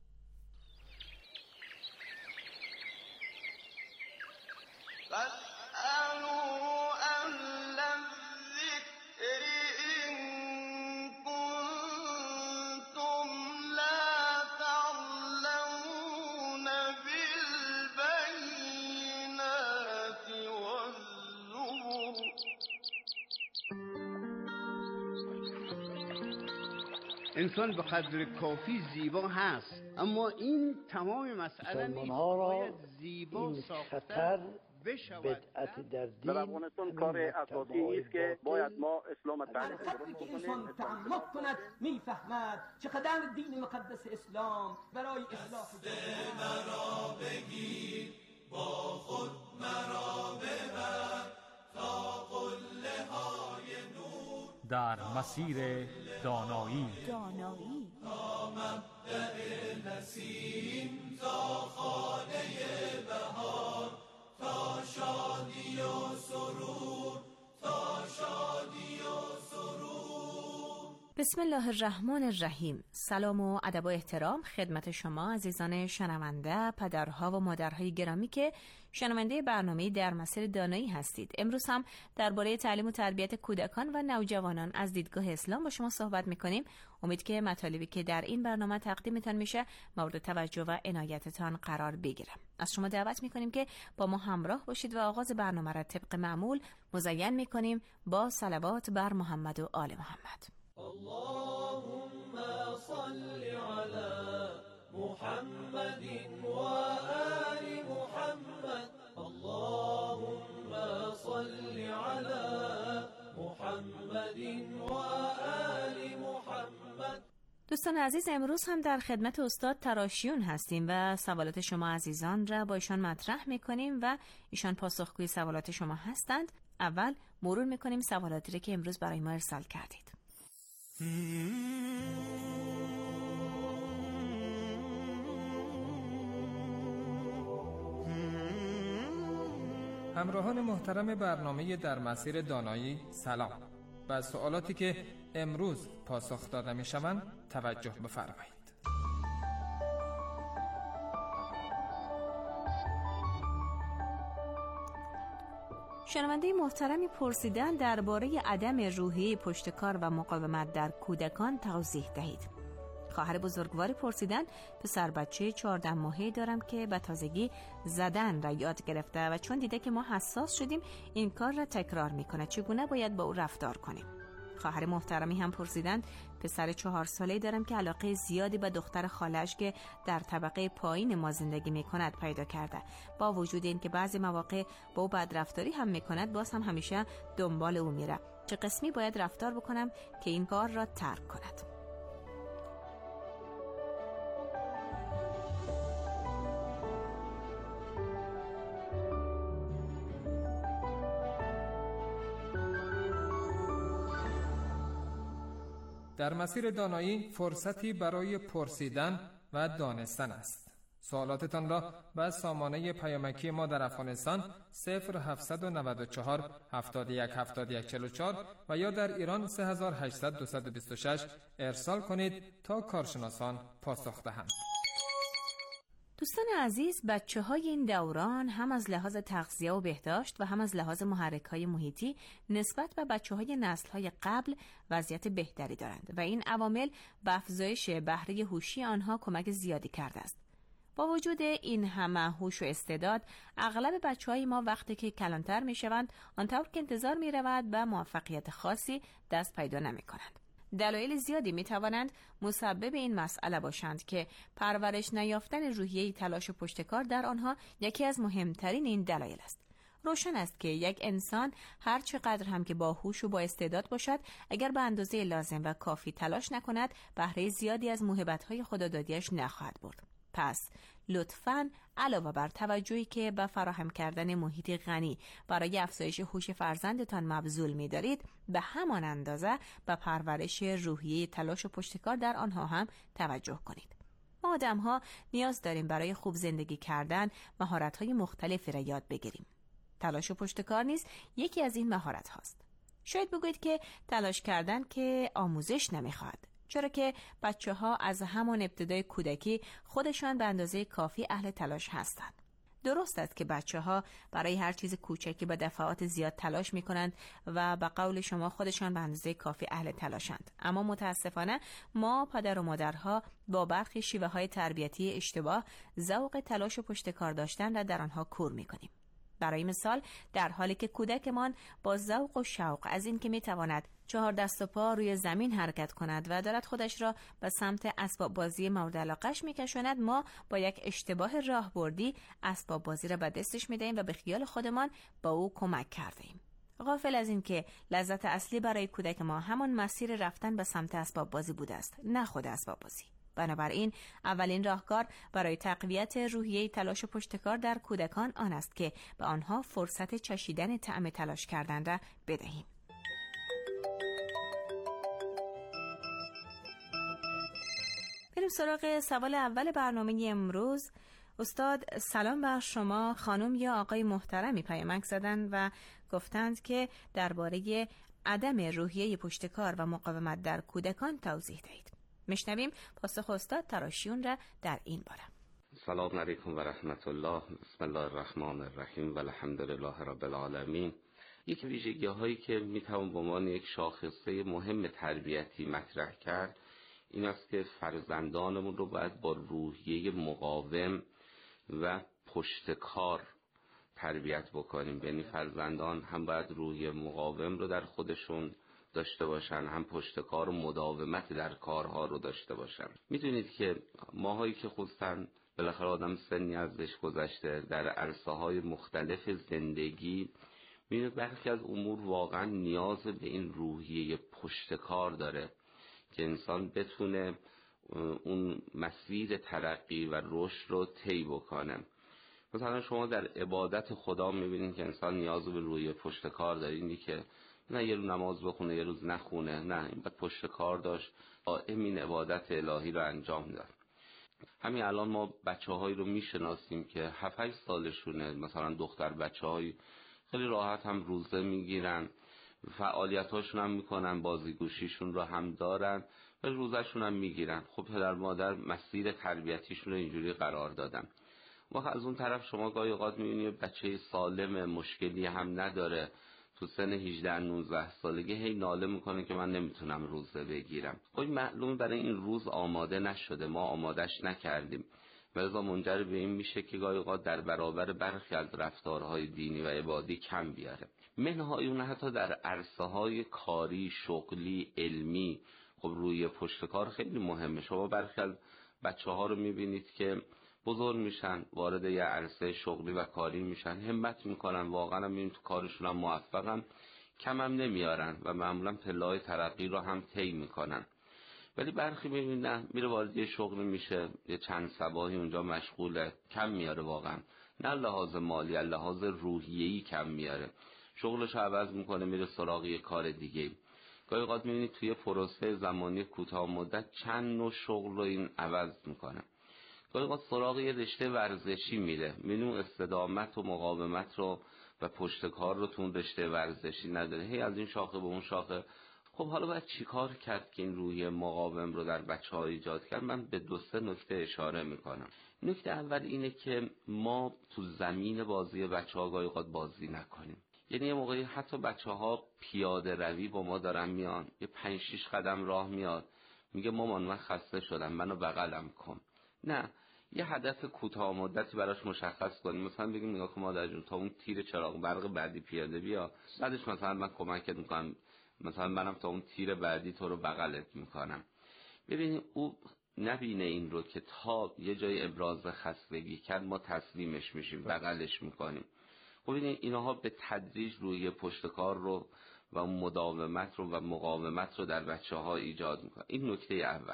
انسان به قدر کافی زیبا هست، اما این تمام مسئله نیست. باید زیبا ساختن بشود. بدعت در دین در افغانستان کار اساسی است که باید ما اسلام تعریف وقتی که انسان تعمق کند میفهمد چقدر دین مقدس اسلام برای اصلاح مرا بگیر با خود مرا ببر تا قله های نور در مسیر دانایی دانایی تا مبدأ نسیم تا خانه بهار تا شادی و سرور تا شادی و سرور. بسم الله الرحمن الرحیم. سلام و ادب و احترام خدمت شما عزیزان شنونده، پدرها و مادرهای گرامی که شنونده برنامه در مسیر دانایی هستید. امروز هم درباره تعلیم و تربیت کودکان و نوجوانان از دیدگاه اسلام با شما صحبت می‌کنیم. امید که مطالبی که در این برنامه تقدیمتان میشه مورد توجه و عنایتتان قرار بگیره. از شما دعوت می‌کنیم که با ما همراه باشید و آغاز برنامه را طبق معمول مزین می‌کنیم با صلوات بر محمد و آل محمد. اللهم صل على محمد و آل محمد. اللهم صل على محمد و آل محمد. دوستان عزیز، امروز هم در خدمت استاد تراشیون هستیم و سوالات شما عزیزان را با ایشان مطرح میکنیم و ایشان پاسخگوی سوالات شما هستند. اول مرور میکنیم سوالاتی را که امروز برای ما ارسال کردید. همراهان محترم برنامه در مسیر دانایی سلام. و سوالاتی که امروز پاسخ داده می شوند توجه بفرمایید. شنونده محترمی پرسیدن درباره عدم روحیه پشتکار و مقاومت در کودکان توضیح دهید. خواهر بزرگواری پرسیدن پسر بچه چهارده ماهه دارم که به تازگی زدن را یاد گرفته و چون دیده که ما حساس شدیم این کار را تکرار میکنه، چگونه باید با او رفتار کنیم؟ خواهر محترمی هم پرسیدن پسر چهار ساله دارم که علاقه زیادی به دختر خالش که در طبقه پایین ما زندگی میکند پیدا کرده، با وجود این که بعضی مواقع با او بدرفتاری هم میکند باز هم همیشه دنبال او میره. چه قسمی باید رفتار بکنم که این کار را ترک کند؟ در مسیر دانایی فرصتی برای پرسیدن و دانستن است. سوالاتتان را به سامانه پیامکی ما در افغانستان صفر هفت نه چهار هفتاد و یک هفتاد و یک چهل و چهار و یا در ایران سه هزار و هشتصد دویست و بیست و شش ارسال کنید تا کارشناسان پاسخ دهند. دوستان عزیز، بچه های این دوران هم از لحاظ تغذیه و بهداشت و هم از لحاظ محرک های محیطی نسبت به بچه های نسل های قبل وضعیت بهتری دارند و این عوامل به افزایش بهره هوشی آنها کمک زیادی کرده است. با وجود این همه هوش و استعداد، اغلب بچه‌های ما وقتی که کلانتر می‌شوند، آنطور که انتظار می‌رود به موفقیت خاصی دست پیدا نمی‌کنند. دلایل زیادی می‌توانند مسبب این مسئله باشند که پرورش نیافتن روحیه تلاش و پشتکار در آنها یکی از مهمترین این دلایل است. روشن است که یک انسان هر چقدر هم که باهوش و با استعداد باشد، اگر به اندازه لازم و کافی تلاش نکند، بهره زیادی از موهبت‌های خدادادی‌اش نخواهد برد. پس لطفاً علاوه بر توجهی که به فراهم کردن محیطی غنی برای افزایش هوش فرزندتان مبذول می‌دارید، به همان اندازه به پرورش روحیه تلاش و پشتکار در آنها هم توجه کنید. ما آدم‌ها نیاز داریم برای خوب زندگی کردن مهارت‌های مختلفی را یاد بگیریم. تلاش و پشتکار نیز یکی از این مهارت هاست. شاید بگویید که تلاش کردن که آموزش نمیخواد، چرا که بچه ها از همان ابتدای کودکی خودشان به اندازه کافی اهل تلاش هستند. درست است که بچه ها برای هر چیز کوچکی به دفعات زیاد تلاش می کنند و به قول شما خودشان به اندازه کافی اهل تلاشند. اما متاسفانه ما پدر و مادرها با برخی شیوه های تربیتی اشتباه ذوق تلاش و پشتکار داشتن را در آنها کور می کنیم. برای مثال، در حالی که کودکمان با ذوق و شوق از این که میتواند چهار دست و پا روی زمین حرکت کند و دارد خودش را به سمت اسباب بازی مورد علاقه‌اش میکشاند، ما با یک اشتباه راهبردی اسباب بازی را به دستش میدهیم و به خیال خودمان با او کمک کرده ایم. غافل از این که لذت اصلی برای کودک ما همان مسیر رفتن به سمت اسباب بازی بوده است، نه خود اسباب بازی. بنابراین اولین راهکار برای تقویت روحیه تلاش و پشتکار در کودکان آن است که به آنها فرصت چشیدن طعم تلاش کردن را بدهیم. بریم سراغ سوال اول برنامه امروز. استاد سلام بر شما. خانم یا آقای محترمی پیامک زدند و گفتند که درباره عدم روحیه پشتکار و مقاومت در کودکان توضیح دهید. میشنویم پاسخ استاد تراشیون را در این باره. سلام علیکم و رحمت الله. بسم الله الرحمن الرحیم و الحمد لله رب العالمین. یک ویژگی هایی که میتوان به عنوان یک شاخصه مهم تربیتی مطرح کرد این است که فرزندانمون رو باید با روحیه مقاوم و پشتکار تربیت بکنیم. یعنی فرزندان هم باید روحیه مقاوم رو در خودشون داشته باشن، هم پشتکار و مداومت در کارها رو داشته باشن. میدونید که ماهایی که خودستن بالاخره آدم سنی ازش گذشته در عرصه های مختلف زندگی، میبینید برخی از امور واقعا نیاز به این روحیه پشتکار داره که انسان بتونه اون مسیر ترقی و رشد رو طی بکنه. مثلا شما در عبادت خدا میبینید که انسان نیاز به روحیه پشتکار داره، اینی که نه یه روز نماز بخونه یه روز نخونه، نه، این باید پشت کار داشت دائم این عبادت الهی رو انجام داد. همین الان ما بچه هایی رو میشناسیم که هفت هشت سالشونه، مثلا دختر بچه هایی خیلی راحت هم روزه میگیرن، فعالیت هاشون هم میکنن، بازیگوشیشون رو هم دارن و روزهشون هم میگیرن. خب پدر مادر مسیر تربیتیشون رو اینجوری قرار دادن. وقت از اون طرف شما گاهی اوقات میبینید بچه سالم مشکلی هم نداره، تو سن هجده نوزده سالگی هی ناله میکنه که من نمیتونم روزه بگیرم. خب معلوم برای این روز آماده نشده، ما آمادش نکردیم و لذا منجر به این میشه که گاهی اوقات در برابر برخی از رفتارهای دینی و عبادی کم بیاره. منهای اون حتی در عرصه های کاری، شغلی، علمی، خب روی پشت کار خیلی مهمه. شما برخی از بچه ها رو میبینید که بزرگ میشن، وارد یه عرصه شغلی و کاری میشن، همت میکنن، واقعا هم این تو کارشون هم موفقن، کم هم نمیارن و معمولا پله‌های ترقی رو هم طی میکنن. ولی برخی میبینن میره وارد یه شغلی میشه، یه چند صباحی اونجا مشغوله، کم میاره، واقعا نه لحاظ مالی، لحاظ روحیه‌ای کم میاره، شغلش عوض میکنه، میره سراغ یه کار دیگه. گاهی اوقات می‌بینید توی پروسه زمانی کوتاه مدت چند نوع شغل رو این عوض میکنه. گاهی اوقات سراغ یه رشته ورزشی میره، می‌بینید استدامت و مقاومت رو و پشت کار رو تو اون رشته ورزشی نداره، هی از این شاخه به اون شاخه. خب حالا باید چیکار کرد که این روحیه مقاوم رو در بچه‌ها ایجاد کرد؟ من به دو سه نکته اشاره میکنم. نکته اول اینه که ما تو زمین بازی بچه‌ها گاهی اوقات بازی نکنیم. یعنی یه موقعی حتی بچه‌ها پیاده روی با ما دارن میان، یه پنج شش قدم راه میاد، میگه مامان من خسته شدم، منو بغلم کن. نه، یه هدف کوتاه مدتی براش مشخص کنیم. مثلا بگیم نگاه کن مادر جون، تا اون تیر چراغ برق بعدی پیاده بیا، بعدش مثلا من کمکت میکنم، مثلا منم تا اون تیر بعدی تو رو بغلت میکنم. ببینید او نبینه این رو که تا یه جای ابراز خستگی کرد ما تسلیمش میشیم، بغلش میکنیم. خب ببینید اینها به تدریج روی پشت کار رو و مداومت رو و مقاومت رو در بچه‌ها ایجاد میکنه. این نکته اول.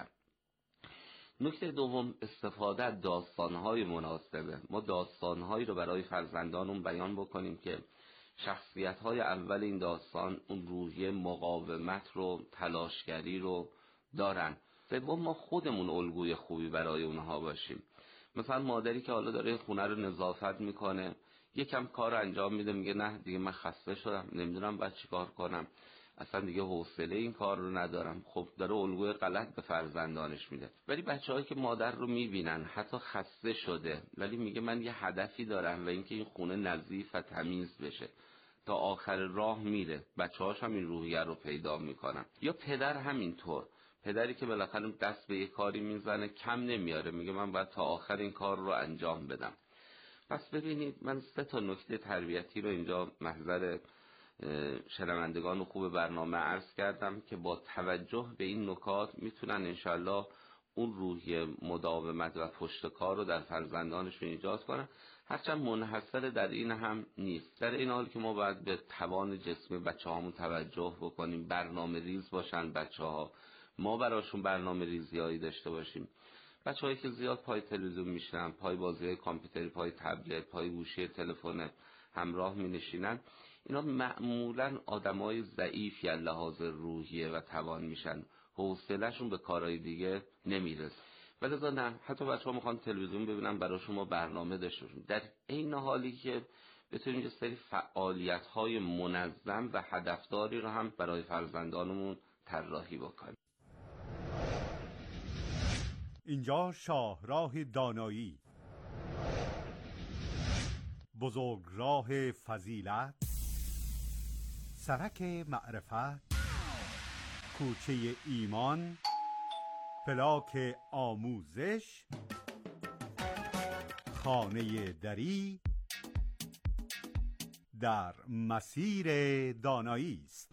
نکته دوم، استفاده از داستان‌های مناسبه. ما داستان‌هایی رو برای فرزندانمون بیان بکنیم که شخصیت‌های اول این داستان اون روحیه مقاومت رو، تلاشگری رو دارن. سوم، ما خودمون الگوی خوبی برای اونها باشیم. مثلا مادری که حالا داره خونه رو نظافت میکنه، یکم کار انجام میده، میگه نه دیگه من خسته شدم، نمیدونم باید چیکار کنم، اصلا دیگه حوصله این کار رو ندارم. خب داره الگوی غلط به فرزندانش میده. ولی بچه‌هایی که مادر رو میبینن حتی خسته شده ولی میگه من یه هدفی دارم و اینکه این خونه نظیف و تمیز بشه، تا آخر راه میره، بچه‌هاش هم این روحیه رو پیدا میکنن. یا پدر همینطور، پدری که بالاخره دست به یه کاری میزنه کم نمیاره، میگه من باید تا آخر این کار رو انجام بدم. پس ببینید من سه تا نکته تربیتی رو اینجا محضر شنوندگان خوب برنامه عرض کردم که با توجه به این نکات میتونن انشالله اون روحیه مداومت و پشتکار رو در فرزندانشون ایجاد کنن. هرچند منحصر در این هم نیست. در این حال که ما باید به توان جسمی بچه هامون توجه بکنیم، برنامه ریز باشن بچه ها، ما براشون برنامه ریزی هایی داشته باشیم. بچه هایی که زیاد پای تلویزیون میشنن، پای بازی های کامپیوتری، پای تبلت، پای گوشی تلفن همراه می نشینن، اینا معمولا آدمای ضعیفی از لحاظ روحیه و توان میشن، حوصله‌شون به کارهای دیگه نمیرسه. ولذا نه، حتی بچه‌ها میخوان تلویزیون ببینن، براشون ما برنامه داشته باشیم، در عین حالی که بتونیم یه سری فعالیت‌های منظم و هدفداری رو هم برای فرزندانمون طراحی بکنیم. اینجا شاهراه دانایی، بزرگراه فضیلت، سرک معرفت، کوچه ایمان، فلاک آموزش، خانه دری، در مسیر دانایی است.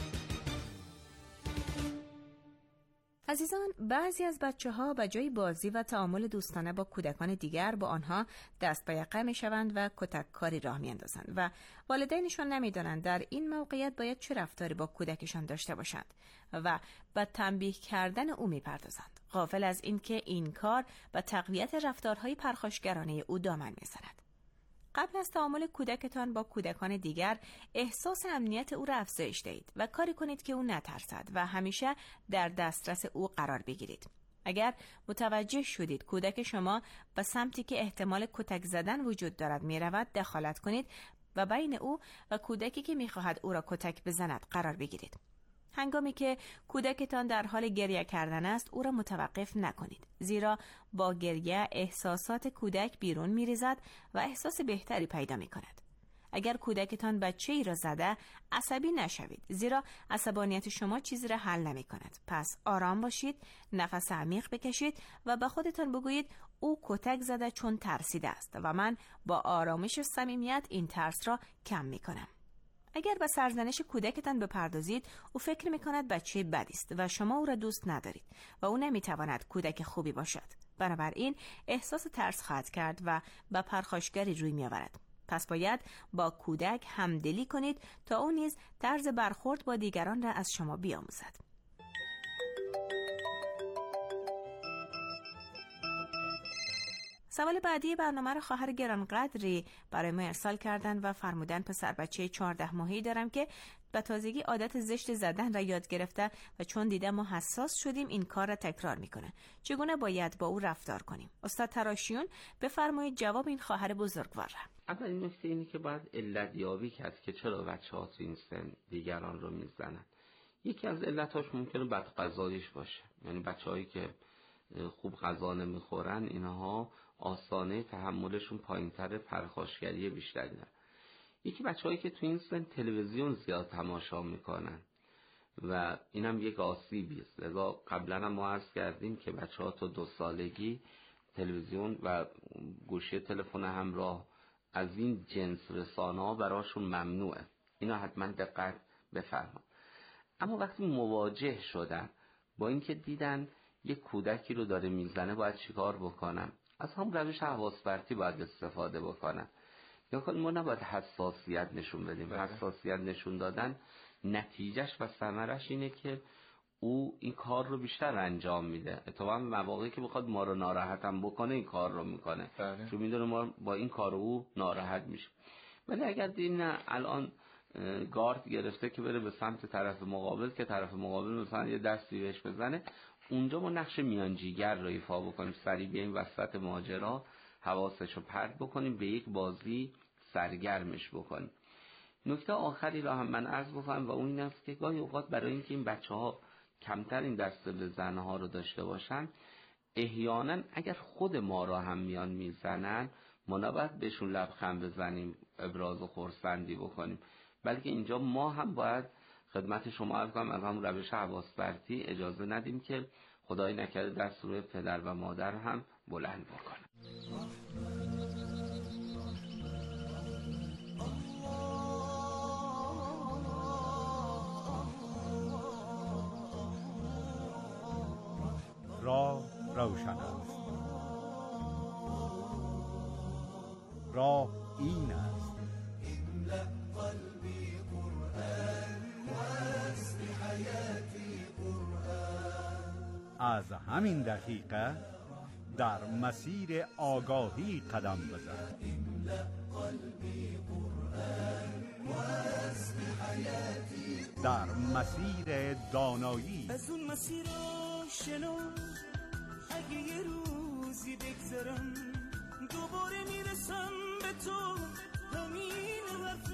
عزیزان، بعضی از بچه ها به جای بازی و تعامل دوستانه با کودکان دیگر با آنها دست به یقه می شوند و کتک کاری راه می اندازند و والدینشان نمی دانند در این موقعیت باید چه رفتاری با کودکشان داشته باشند و به تنبیه کردن او می پردازند، غافل از این که این کار به تقویت رفتارهای پرخاشگرانه او دامن می زند. قبل از تعامل کودکتان با کودکان دیگر احساس امنیت او را افزایش دهید و کاری کنید که او نترسد و همیشه در دسترس او قرار بگیرید. اگر متوجه شدید کودک شما به سمتی که احتمال کتک زدن وجود دارد می رود، دخالت کنید و بین او و کودکی که می خواهد او را کتک بزند قرار بگیرید. هنگامی که کودکتان در حال گریه کردن است، او را متوقف نکنید، زیرا با گریه احساسات کودک بیرون می ریزد و احساس بهتری پیدا می کند. اگر کودکتان بچه ای را زده، عصبی نشوید، زیرا عصبانیت شما چیزی را حل نمی کند. پس آرام باشید، نفس عمیق بکشید و به خودتان بگویید او کتک زده چون ترسیده است و من با آرامش و صمیمیت این ترس را کم می کنم. اگر به سرزنش کودکتان بپردازید، او فکر می‌کند بچه بدی است و شما او را دوست ندارید و او نمی‌تواند کودک خوبی باشد. بنابراین احساس ترس خواهد کرد و به پرخاشگری روی می‌آورد. پس باید با کودک همدلی کنید تا او نیز طرز برخورد با دیگران را از شما بیاموزد. سوال بعدی برنامه رو خواهر گرانقدری برای ما ارسال کردن و فرمودن پسر بچه چهارده ماهه‌ای دارم که به تازگی عادت زشت زدن را یاد گرفته و چون دیده ما حساس شدیم این کار را تکرار میکنه. چگونه باید با او رفتار کنیم؟ استاد تراشیون بفرمایید جواب این خواهر بزرگوار را. اول این نکته اینه که باید علت یابی کرد که چرا بچه‌ها تو این سن دیگران رو میزنن. یکی از علتاش ممکنه بد غذاییش باشه، یعنی بچه‌هایی که خوب غذا نمیخورن اینها آستانه تحملشون پایین‌تر، پرخاشگری بیشتری دارن. یکی بچه‌هایی که تو این سن تلویزیون زیاد تماشا میکنن و اینم یک آسیبی است. لذا قبلا هم ما عرض کردیم که بچه‌ها تا دو سالگی تلویزیون و گوشی تلفن همراه از این جنس رسانه‌ها براشون ممنوعه. اینا حتما دقت بفرمایید. اما وقتی مواجه شدن با اینکه دیدن یک کودکی رو داره میزنه باید چیکار بکنن؟ از هم روش حواس پرتی باید استفاده بکنن. یا کنیم ما نباید حساسیت نشون بدیم. حساسیت نشون دادن نتیجهش و ثمرش اینه که او این کار رو بیشتر انجام میده. اتفاقا مواقعی که بخواد ما رو ناراحت هم بکنه این کار رو میکنه، چون میدونه ما با این کار او ناراحت میشه. ولی اگر دین نه الان گارد گرفته که بره به سمت طرف مقابل که طرف مقابل مثلا یه دستی بهش بزنه، اونجا ما نقش میانجیگر رو ایفا بکنیم، سریع بیایم وسط ماجرا حواسش رو پرت بکنیم، به یک بازی سرگرمش بکنیم. نکته آخری را هم من عرض بکنم و اون این است که گاهی اوقات برای اینکه این بچه‌ها کمتر این دست به زنها رو داشته باشن، احیانا اگر خود ما را هم میان میزنن ما نباید بهشون لبخند بزنیم، ابراز خرسندی بکنیم، بلکه اینجا ما هم باید خدمت شما عرض کنم از همون روش حواس پرتی اجازه ندیم که خدای نکرده دست روی پدر و مادر هم بلند بکنه. راه روشن است. راه این است. قلبي قرآن واسم حياتي قرآن. از همین دقیقه در مسیر آگاهی قدم بزن. قلبي قرآن واسم حياتي در مسیر دانایی. از اون مسیر آشنا اگه یه روزی بگذرم دوباره میرسم به تو، همین حرف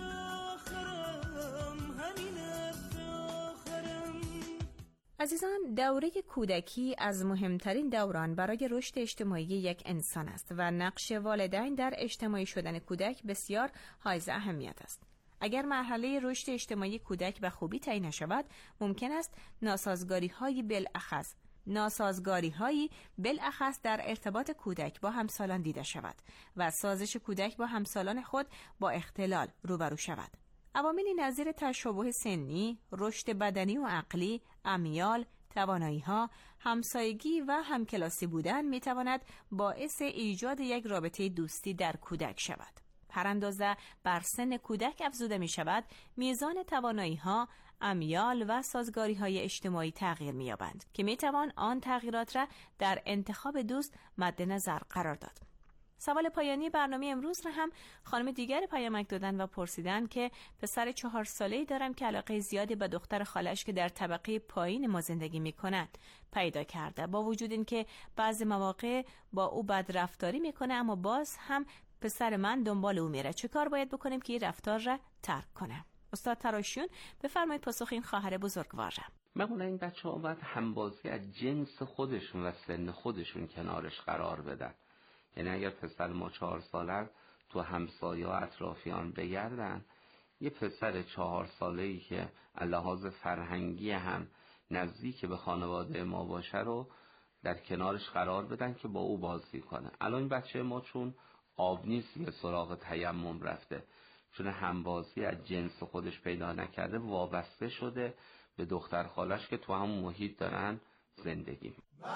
آخرم، همین حرف آخرم. عزیزان، دوره کودکی از مهمترین دوران برای رشد اجتماعی یک انسان است و نقش والدین در اجتماعی شدن کودک بسیار حائز اهمیت است. اگر مرحله رشد اجتماعی کودک به خوبی طی نشود، ممکن است ناسازگاری‌های بالاخص ناسازگاری‌هایی بالاخص در ارتباط کودک با همسالان دیده شود و سازش کودک با همسالان خود با اختلال روبرو شود. عواملی نظیر تشابه سنی، رشد بدنی و عقلی، امیال، توانایی‌ها، همسایگی و همکلاسی بودن می‌تواند باعث ایجاد یک رابطه دوستی در کودک شود. هر اندازه بر سن کودک افزوده می شود، میزان توانایی ها، امیال و سازگاری های اجتماعی تغییر می یابند که می توان آن تغییرات را در انتخاب دوست مد نظر قرار داد. سوال پایانی برنامه امروز را هم خانم دیگر پیامک دادن و پرسیدن که پسر چهار ساله‌ای دارم که علاقه زیادی به دختر خالش که در طبقه پایین ما زندگی می کنند پیدا کرده، با وجود اینکه بعضی مواقع با او بدرفتاری میکنه اما باز هم پسر من دنبال او میره. چه کار باید بکنیم که این رفتار را ترک کنه؟ استاد تراشیون بفرمایید پاسخ این خواهر بزرگوار را. معمولا این بچه‌ها باید همبازی از جنس خودشون و سن خودشون کنارش قرار بدن. یعنی اگر پسر ما چهار ساله تو همسایه و اطرافیان بگردن، یه پسر چهار ساله‌ای که لحاظ فرهنگی هم نزدیک به خانواده ما باشه رو در کنارش قرار بدن که با او بازی کنه. الان این بچه ما چون آب نیست یه سراغ تیمم رفته، چون همبازی از جنس خودش پیدا نکرده، وابسته شده به دختر خالش که تو هم محیط دارن زندگی.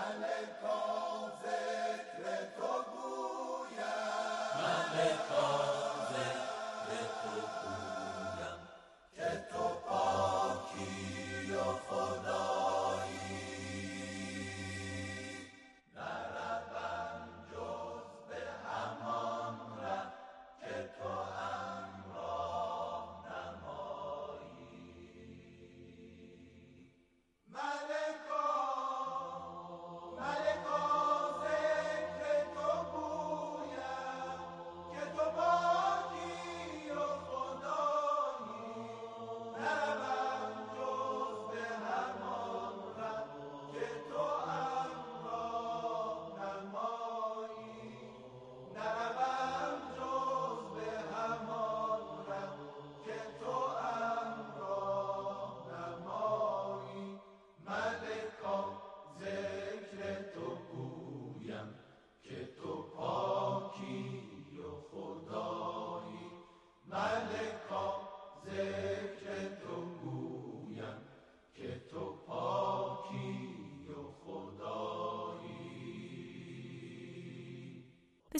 ملکا ذکر تو گویم، ملکا ذکر تو گویم که تو پاکی و خدایی، نروم جز به همان ره که تو همراه نمایی.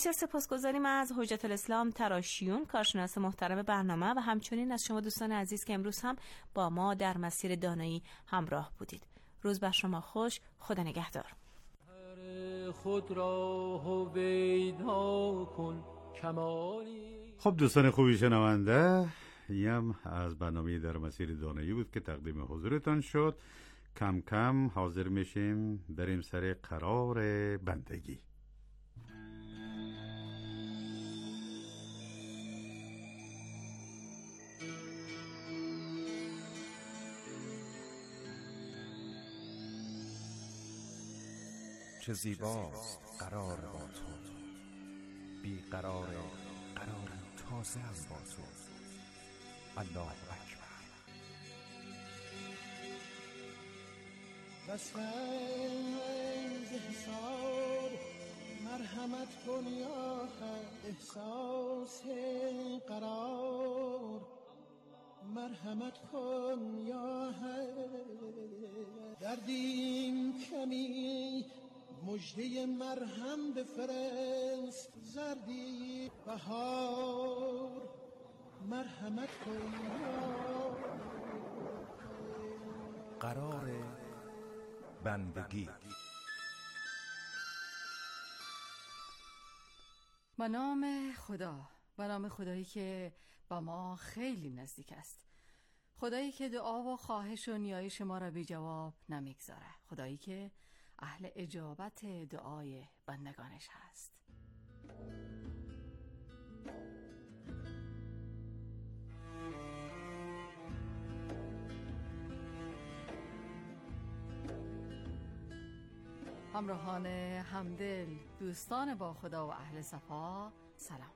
بسیار سپاسگزاریم از حجت الاسلام تراشیون، کارشناس محترم برنامه، و همچنین از شما دوستان عزیز که امروز هم با ما در مسیر دانایی همراه بودید. روز بر شما خوش. خدا نگهدار. خود را هویدا کن کمالی. خب دوستان خوبی شنونده، این از برنامه در مسیر دانایی بود که تقدیم حضورتان شد. کم کم حاضر میشیم بریم سر قرار بندگی. چه زیباست قرار با تو، بی قرار قرار تازه هم با تو. الله اکبر. بسنگ حساب مرحمت کن یا احساس قرار مرحمت کن یا دردیم کمی مجده مرهم بفرست زردی بهار مرحمت کن یا قرار بندگی. به نام خدا، به نام خدایی که با ما خیلی نزدیک است، خدایی که دعا و خواهش و نیایش ما را بی جواب نمیگذاره، خدایی که اهل اجابت دعای بندگانش هست. همراهان همدل، دوستان با خدا و اهل صفا، سلام.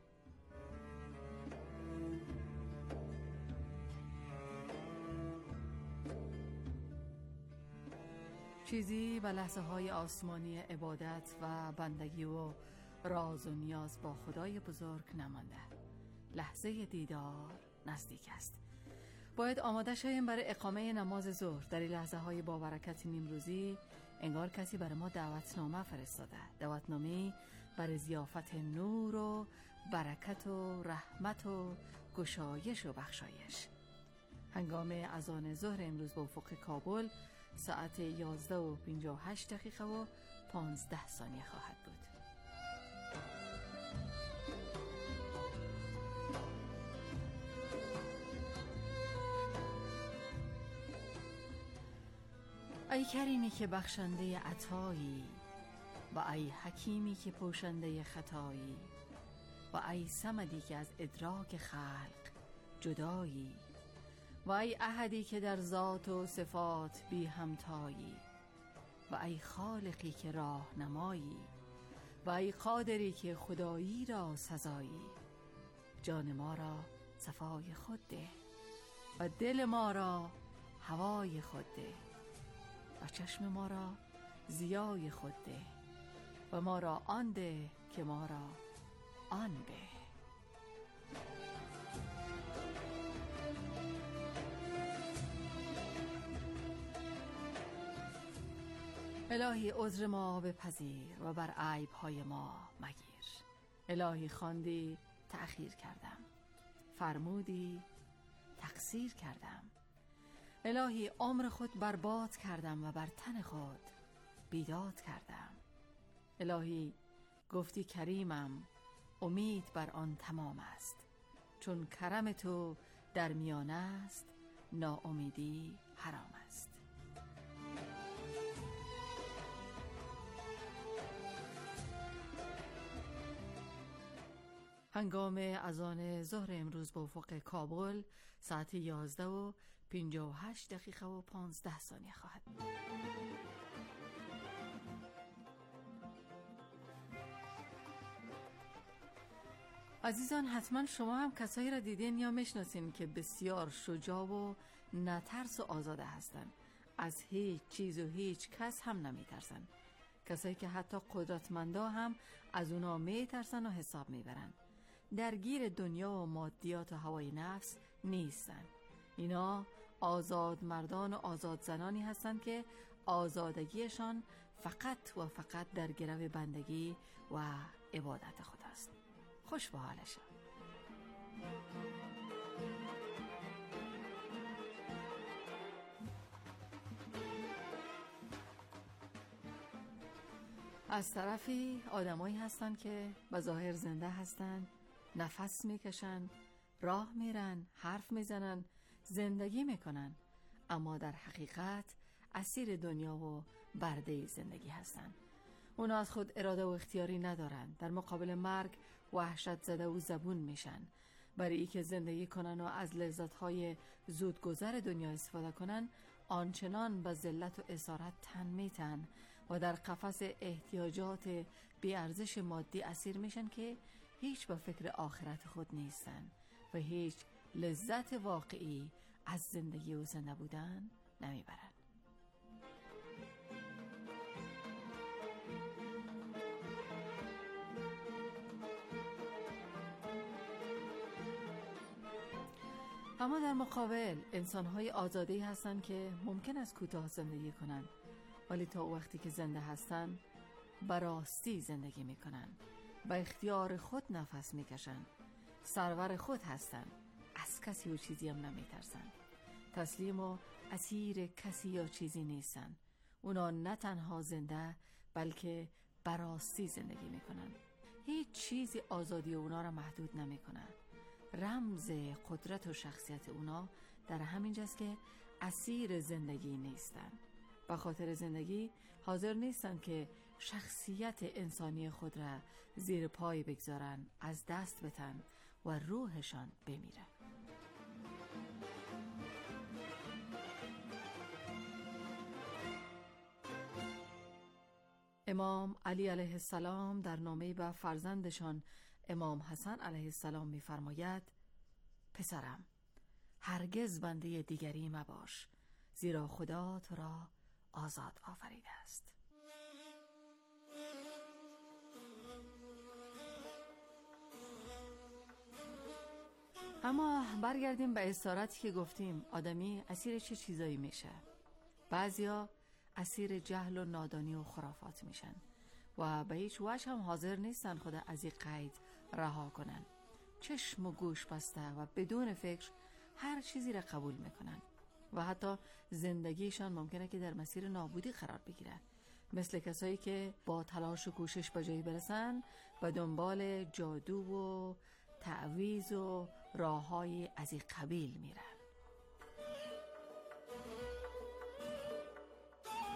چیزی به لحظه های آسمانی عبادت و بندگی و راز و نیاز با خدای بزرگ نمانده. لحظه دیدار نزدیک است. باید آماده شویم برای اقامه نماز ظهر. در این لحظه های با برکت نیمروزی انگار کسی برای ما دعوتنامه فرستاده، دعوتنامه برای ضیافت نور و برکت و رحمت و گشایش و بخشایش. هنگام اذان ظهر امروز به افق کابل ساعت یازده و پنجاه و هشت دقیقه و پانزده ثانیه خواهد بود. ای کریمی که بخشنده عطایی، و ای حکیمی که پوشنده خطایی، و ای صمدی که از ادراک خلق جدایی، و ای احدی که در ذات و صفات بی همتایی، و ای خالقی که راهنمایی، و ای قادری که خدایی را سزایی. جان ما را صفای خود ده و دل ما را هوای خود ده و چشم ما را ضیای خود ده و ما را آن ده که ما را آن به. الهی عذر ما بپذیر و بر عیب‌های ما مگیر. الهی خواندی تأخیر کردم، فرمودی تقصیر کردم. الهی عمر خود برباد کردم و بر تن خود بیداد کردم. الهی گفتی کریمم، امید بر آن تمام است. چون کرم تو در میان است، ناامیدی حرام است. هنگام اذان ظهر امروز به افق کابل ساعت یازده و پنجاه و هشت دقیقه و پانزده ثانیه خواهد. عزیزان، حتما شما هم کسایی را دیدین یا میشناسین که بسیار شجاع و نترس و آزاده هستند. از هیچ چیز و هیچ کس هم نمیترسن. کسایی که حتی قدرتمندا هم از اونا میترسن و حساب میبرن. درگیر دنیا و مادیات و هوای نفس نیستن. اینا آزاد مردان و آزاد زنانی هستند که آزادگیشان فقط و فقط در گرو بندگی و عبادت خدا است. خوش به حالشان. از طرفی آدمایی هستن که به ظاهر زنده هستن، نفس میکشن، راه میرن، حرف میزنن، زندگی میکنن، اما در حقیقت اسیر دنیا و برده زندگی هستن. اونا از خود اراده و اختیاری ندارن. در مقابل مرگ وحشت زده و زبون میشن. برای ای که زندگی کنن و از لذت‌های زودگذر دنیا استفاده کنن، آنچنان به ذلت و اسارت تن میتن و در قفس احتیاجات بی‌ارزش مادی اسیر میشن که هیچ به فکر آخرت خود نیستن و هیچ لذت واقعی از زندگی و زنده بودن نمیبرن. اما در مقابل انسان‌های آزاده‌ای هستند که ممکن است کوتاه زندگی کنند، ولی تا وقتی که زنده هستند براستی زندگی میکنن، با اختیار خود نفس میکشن، سرور خود هستن، از کسی و چیزی هم نمیترسن، تسلیم و اسیر کسی یا چیزی نیستن. اونا نه تنها زنده بلکه براستی زندگی میکنن. هیچ چیزی آزادی اونا را محدود نمیکنه. رمز قدرت و شخصیت اونا در همین جاست که اسیر زندگی نیستن. به خاطر زندگی حاضر نیستن که شخصیت انسانی خود را زیر پای بگذارن، از دست بتن و روحشان بمیره. امام علی علیه السلام در نامه‌ای به فرزندشان امام حسن علیه السلام می‌فرماید: پسرم، هرگز بنده دیگری مباش، زیرا خدا تو را آزاد آفریده است. اما برگردیم به اسارتی که گفتیم. آدمی اسیر چه چیزایی میشه؟ بعضیا اسیر جهل و نادانی و خرافات میشن و به هیچ وجه هم حاضر نیستن خود از این قید رها کنن. چشم و گوش بسته و بدون فکر هر چیزی را قبول میکنن و حتی زندگیشان ممکنه که در مسیر نابودی قرار بگیره. مثل کسایی که با تلاش و کوشش به جایی برسن و دنبال جادو و تعویض و راههای از این قبیل میرن.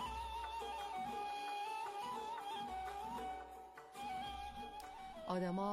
آدما